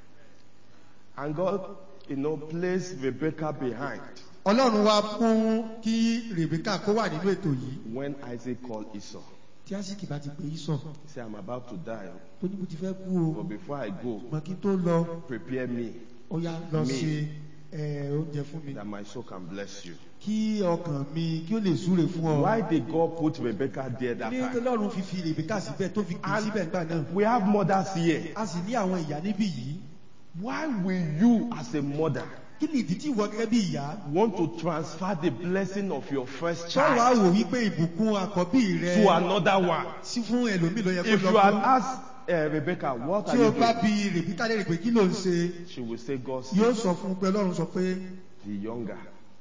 And God, placed Rebekah behind Ọlọ́run wá fún kí Rèbékà kó wà nínú ètò yìí. when Isaac called Esau. tí Áṣíkì bá ti pè Ísọ̀ He said, I'm about to die. tó ní mo ti fẹ́ kú o. But before I go, mọ̀ kí n tó lọ prepare me ó yá lọ Me. ṣe oúnjẹ fún mi. that my soul can bless you. kí ọkàn mi kí ó lè súre fún ọ. Why did God put Rebekah there that ní time? Ọlọ́run fi Rèbékà síbẹ̀ tó fi kì í síbẹ̀ nígbà náà. We have mothers here. a sì ní àwọn ìyá níbí yìí. Why will you, as a mother, kí ni ìdí tí ìwọ gẹ́gẹ́ bí ìyá. want to transfer the blessing of your first tó wàá child wò wípé ìbùkún àkọ́bí rẹ to another one? sí fún ẹlòmíì ló yẹ kó If lọ you had fún. asked Rebecca, what are tí o you bá doing? bi Rèbékà lè rè pé kí ló ń ṣe. She will say, God yóò said, sọ fún pé Ọlọ́run sọ pé the younger.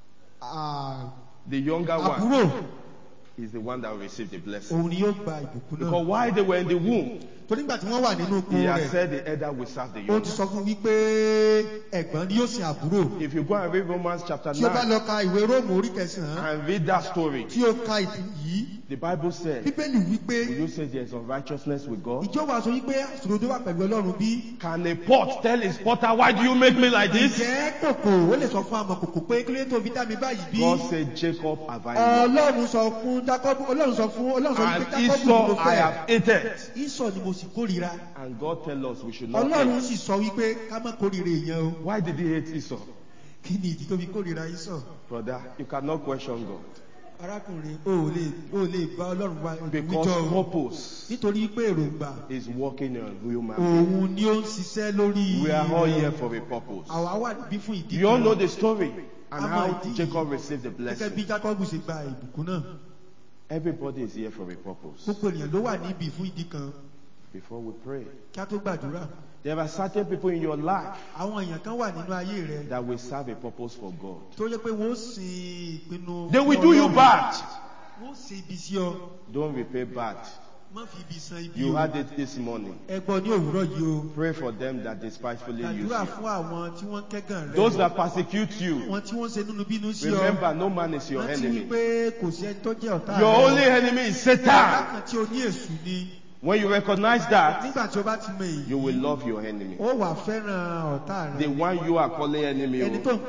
ah, The younger one àbúrò is the one that will receive the blessing. òun ni yóò gba ìbùkún Because náà. while they were in the womb, tó nígbà tí wọ́n wà nínú he ikùn had rẹ̀ said the elder will serve the ó younger. ti sọ fún wípé ẹ̀gbọ́n ni yóò sin àbúrò. If you go and read Romans chapter tí o bá 9 lọ ka ìwé Róòmù orí kẹsàn-án and read that story, tí o ka ìtàn yìí the Bible said, Bíbélì wípé will you say there's unrighteousness with God? ìjọ wa sọ wípé àṣòro tó wà pẹ̀lú Ọlọ́run bí. Can a pot tell his potter, why do you make me like this? ǹjẹ́ kòkò ó lè sọ fún amọ̀kòkò pé kí ló tó fi dá mi báyìí bí. God said, Jacob have I loved, Ọlọ́run sọ fún Jákọ́bù Ọlọ́run sọ and wípé Jákọ́bù ni Esau mo I fẹ́. have hated. Ísọ̀ ni mo sì kórìíra. And God tell us we should not Ọlọ́run hate. sì sọ wípé ká má kórìíra èèyàn o. Why did he hate Esau? kí ni ìdí tó fi kórìíra Ísọ̀. Brother, you cannot question God. arákùnrin o ò lè bá Ọlọ́run wá Because wíjọ o. purpose nítorí pé èròǹgbà is working on human being. òun ni ó ń ṣiṣẹ́ lórí. We are all here for a purpose. àwa wà níbí fún ìdí You all kan. know the story and Àmọ́ how ìdí Jacob received the gẹ́gẹ́ bí blessing. Jákọ́bù ṣe gba ìbùkún náà. Everybody is here for a purpose. gbogbo ènìyàn ló wà níbí fún ìdí kan. Before we pray, kí a tó gbàdúrà. there are certain people in your life àwọn èèyàn kan wà nínú ayé rẹ that will serve a purpose for God. tó yẹ pé wọ́n sin ìpinnu. They will do you bad. wọ́n ṣe ibi sí ọ. Don't repay bad. You had it this morning. Pray for them that despitefully use you. Those that persecute you. Remember, no man is your enemy. Your only enemy is Satan. When you recognize that, you will love your enemy. The one you are calling enemy.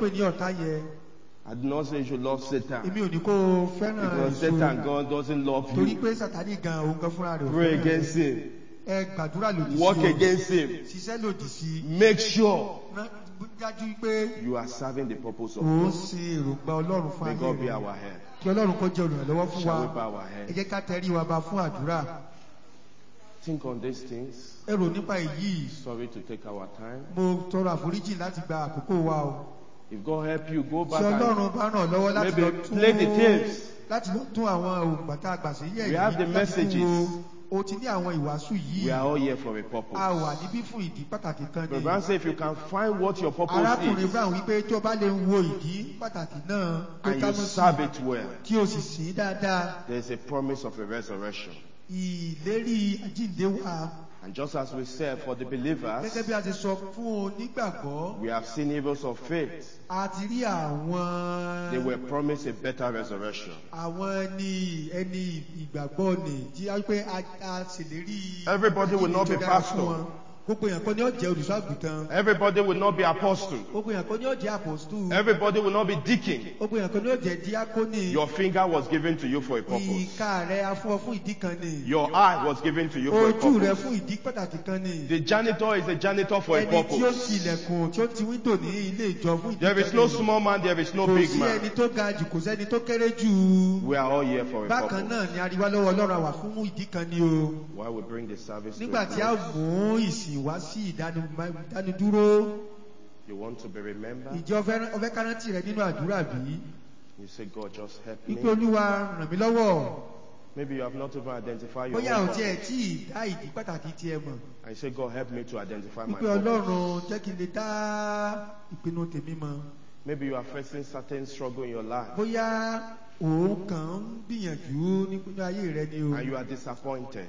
I do not say you should love Satan. Because Satan, God doesn't love you. Pray against him. Walk against him. Make sure you are serving the purpose of God. May God be our head. Shall we bow our head? Think on these things. Sorry to take our time. If God help you, go back and maybe play the tapes. We have the messages. We are all here for a purpose. But Brown said if you can find what your purpose is and you serve it well, there is a promise of a resurrection. And just as we said for the believers, we have seen evils of faith. They were promised a better resurrection. Everybody will not be pastor. Everybody will not be apostle. Everybody will not be deacon. Your finger was given to you for a purpose. Your eye was given to you for a purpose. The janitor is a janitor for a purpose. There is no small man, there is no big man. We are all here for a purpose. While we bring the service to a close, you want to be remembered? You say, God, just help me. Maybe you have not even identified your own purpose. I say, God, help me to identify my purpose. Maybe you are facing certain struggle in your life. And you are disappointed.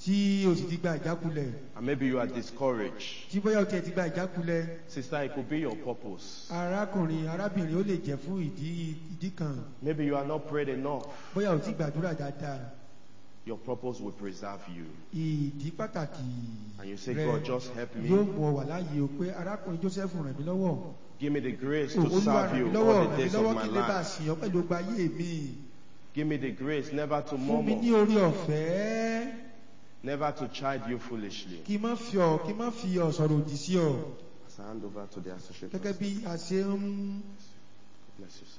And maybe you are discouraged. Sister, it could be your purpose. Maybe you are not prayed enough. Your purpose will preserve you. And you say, God, just help me. Give me the grace to serve you all the days of my life. Give me the grace never to murmur. Never to chide you foolishly. As I hand over to the associate. Bless you, sir.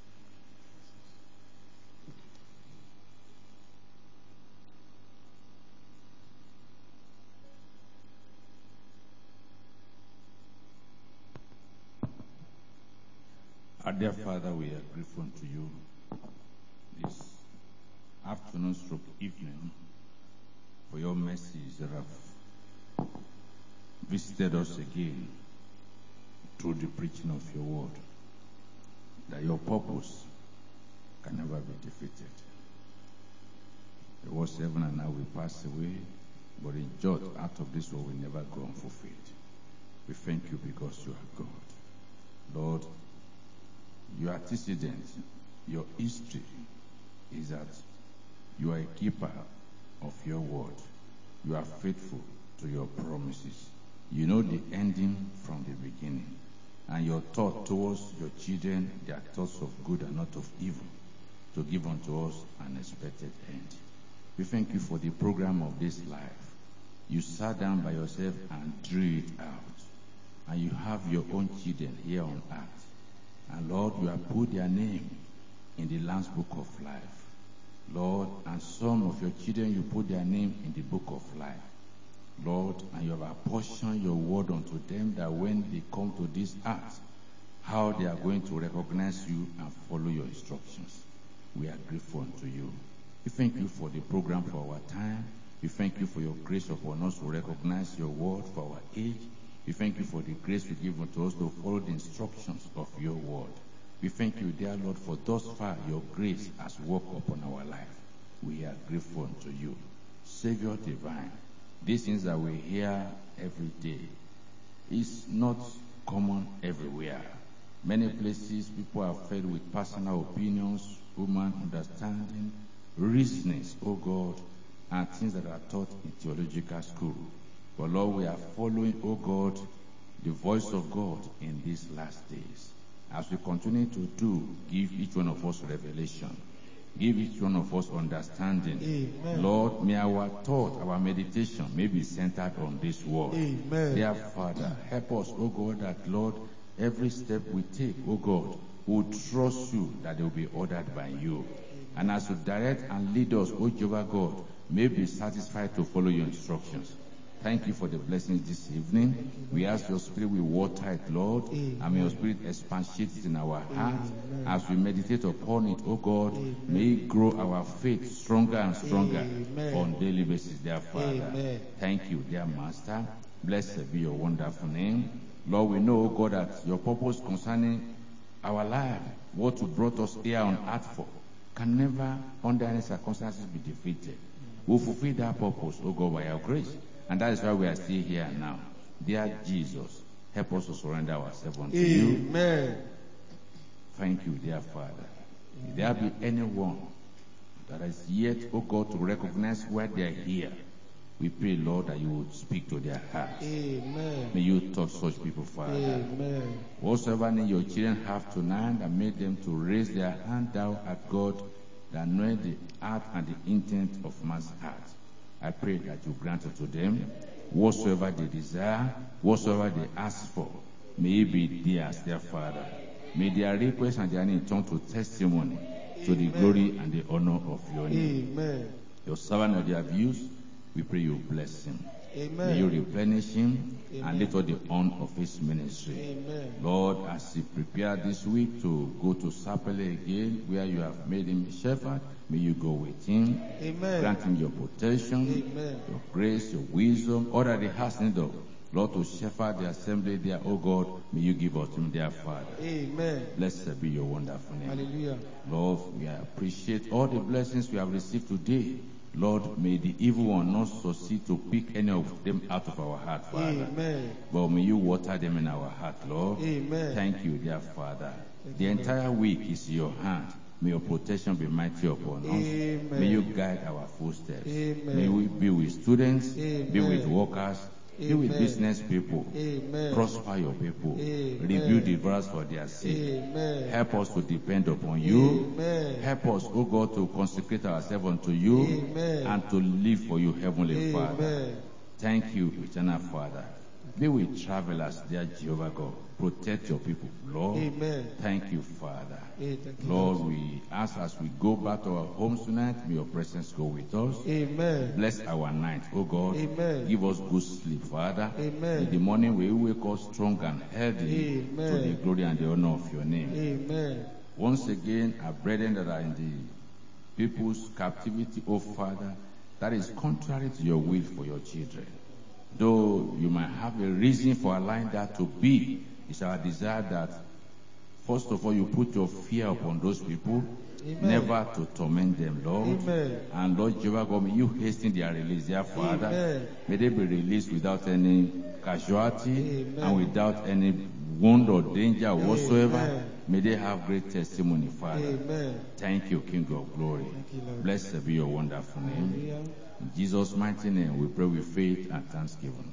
Our dear Father, we are grateful to you this afternoon stroke evening for your mercies that have visited us again through the preaching of your word, that your purpose can never be defeated. The word 7 and now will pass away, but in judge out of this world will never go unfulfilled. We thank you because you are God. Lord, your antecedent, your history is that you are a keeper of your word. You are faithful to your promises. You know the ending from the beginning. And your thought towards your children, they are thoughts of good and not of evil, to give unto us an expected end. We thank you for the program of this life. You sat down by yourself and drew it out. And you have your own children here on earth. And Lord, you have put their name in the Lamb's Book of Life. Lord, and some of your children, you put their name in the Book of Life. Lord, and you have apportioned your word unto them that when they come to this earth, how they are going to recognize you and follow your instructions. We are grateful unto you. We thank you for the program for our time. We thank you for your grace upon us to recognize your word for our age. We thank you for the grace you give unto us to follow the instructions of your word. We thank you, dear Lord, for thus far your grace has worked upon our life. We are grateful unto you. Savior divine. These things that we hear every day is not common everywhere. Many places people are fed with personal opinions, human understanding, reasonings, oh God, and things that are taught in theological school. But Lord, we are following, oh God, the voice of God in these last days. As we continue to do, give each one of us revelation. Give each one of us understanding. Amen. Lord, may our thought, our meditation may be centered on this word. Amen. Dear Father, help us, oh God, that Lord, every step we take, oh God, will trust you that they will be ordered by you. And as you direct and lead us, oh Jehovah God, may be satisfied to follow your instructions. Thank you for the blessings this evening. We ask your spirit will water it, Lord, and may your spirit expatiate it in our hearts. As we meditate upon it, oh God, may it grow our faith stronger and stronger on a daily basis, dear Father. Thank you, dear Master. Blessed be your wonderful name. Lord, we know, oh God, that your purpose concerning our life, what you brought us here on earth for, can never, under any circumstances, be defeated. We'll fulfill that purpose, oh God, by your grace. And that is why we are still here now. Dear Jesus, help us to surrender ourselves unto you. Amen. Thank you, dear Father. If there be anyone that is yet, oh God, to recognize why they are here, we pray, Lord, that you would speak to their hearts. Amen. May you touch such people, Father. Amen. Whatsoever need your children have tonight, and make them to raise their hand down at God that knoweth the heart and the intent of man's heart. I pray that you grant it to them whatsoever they desire, whatsoever they ask for, may it be theirs, dear Father. May their request and their need turn to testimony, to the glory and the honor of your name. Amen. Your servant that they have used, we pray you bless him. Amen. May you replenish him. Amen. And lift up the honor of his ministry. Amen. Lord, as he prepared this week to go to Sapele again, where you have made him a shepherd, may you go with him. Amen. Grant him your protection, Amen. your grace, your wisdom, all that he has need of. Lord, to shepherd the assembly there, oh God, may you give us him, dear Father. Amen. Blessed be your wonderful name. Hallelujah. Lord, we appreciate all the blessings we have received today. Lord, may the evil one not succeed to pick any of them out of our heart, Father. Amen. But may you water them in our heart, Lord. Amen. Thank you, dear Father. The entire week is in your hand. May your protection be mighty upon us. Amen. May you guide our footsteps. Amen. May we be with students, Amen. be with workers, be with Amen. business people. Amen. Prosper your people. Amen. Rebuild the verse for their sake. Amen. Help us to depend upon you. Amen. Help us, O God, to consecrate ourselves unto you. Amen. And to live for you, Heavenly Father. Amen. Thank you, eternal Father. Be with travelers, dear Jehovah God. Protect your people, Lord. Amen. Thank you, Father. Thank you, Lord, we ask as we go back to our homes tonight, may your presence go with us. Amen. Bless our night, oh God. Amen. Give us good sleep, Father. Amen. In the morning, we wake us strong and healthy. Amen. To the glory and the honor of your name. Amen. Once again, our brethren that are in the people's captivity, oh Father, that is contrary to your will for your children. Though you might have a reason for allowing that to be, it's our desire that, first of all, you put your fear upon those people, Amen. never to torment them, Lord. Amen. And Lord Jehovah God, may you hasten their release, dear Father. Amen. May they be released without any casualty Amen. and without any wound or danger whatsoever. Amen. May they have great testimony, Father. Amen. Thank you, King of Glory. Thank you, Lord. Blessed be your wonderful name. Hallelujah. In Jesus' mighty name, we pray with faith and thanksgiving.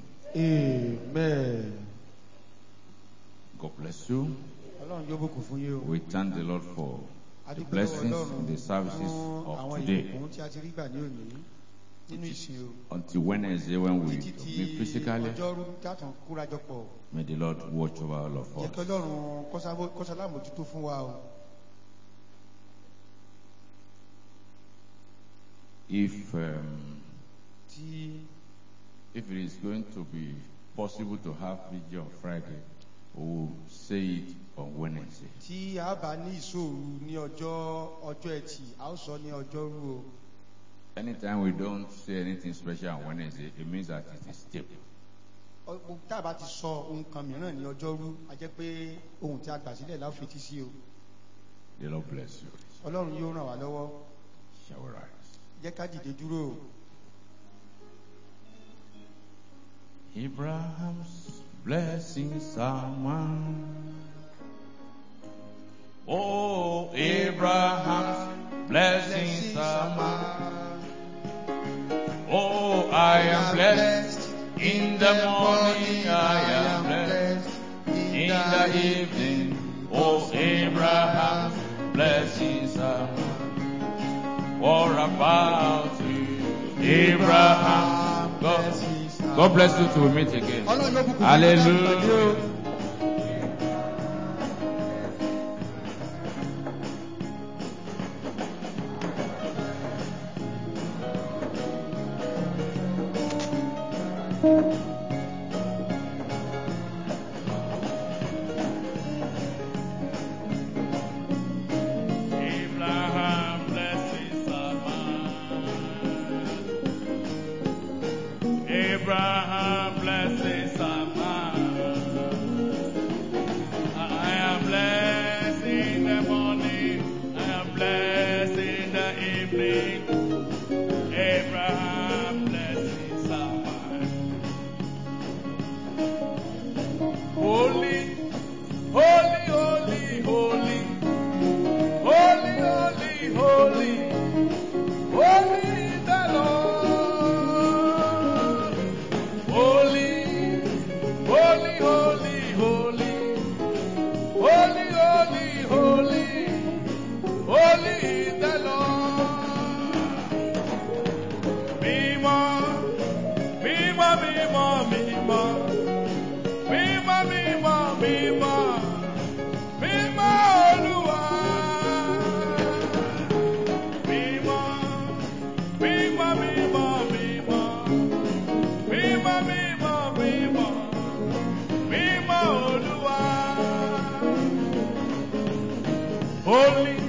Amen. God bless you. Ọlọ́run yóò bùkún fún yín o. We thank the Lord for the blessings in the services of today. Àwọn ìbùkún tí a ti rí gbà ní òní nínú ìsìn o. Until Wednesday when we Títí tí meet physically, ọjọ́rú dátàn kórajọpọ̀. may the Lord watch over all of Jẹ́ kí us. Ọlọ́run kọ́sálámójútó fún wa o. If Tí it is going to be possible to have video on Friday, we will say it on Wednesday. tí a bá ní ìṣòro ní ọjọ́ ẹtì, a ó sọ ní ọjọ́rú o. Anytime we don't say anything special on Wednesday, it means that it is taped. Tá a bá ti sọ ohun kan mìíràn ní ọjọ́rú, a jẹ́ pé ohun tí a gbà sílẹ̀ la ó fetí sí o. The Lord bless you. Ọlọ́run yóò ràn wá lọ́wọ́. Shall we rise? Jẹ́ ká dìde dúró o. Abraham's blessings are mine. Oh, Abraham's blessings are mine. Oh, I am blessed in the morning, I am blessed in the evening. Oh, Abraham's blessings are mine. What about you, Abraham? God bless you till we meet again. Hallelujah. Abraham blessings are mine. I am blessed in the morning. I am blessed in the evening. Abraham blessings are mine. Holy, holy, holy, holy, holy, holy, holy, holy the Lord. Holy, holy, holy, holy, holy, holy, holy, holy the Lord. Mima, mima, mima, mima, mima, mima, mima, mima, Olúwa. Mima, mima, mima, mima. Mima, mima, mima, mima, Olúwa. Holy,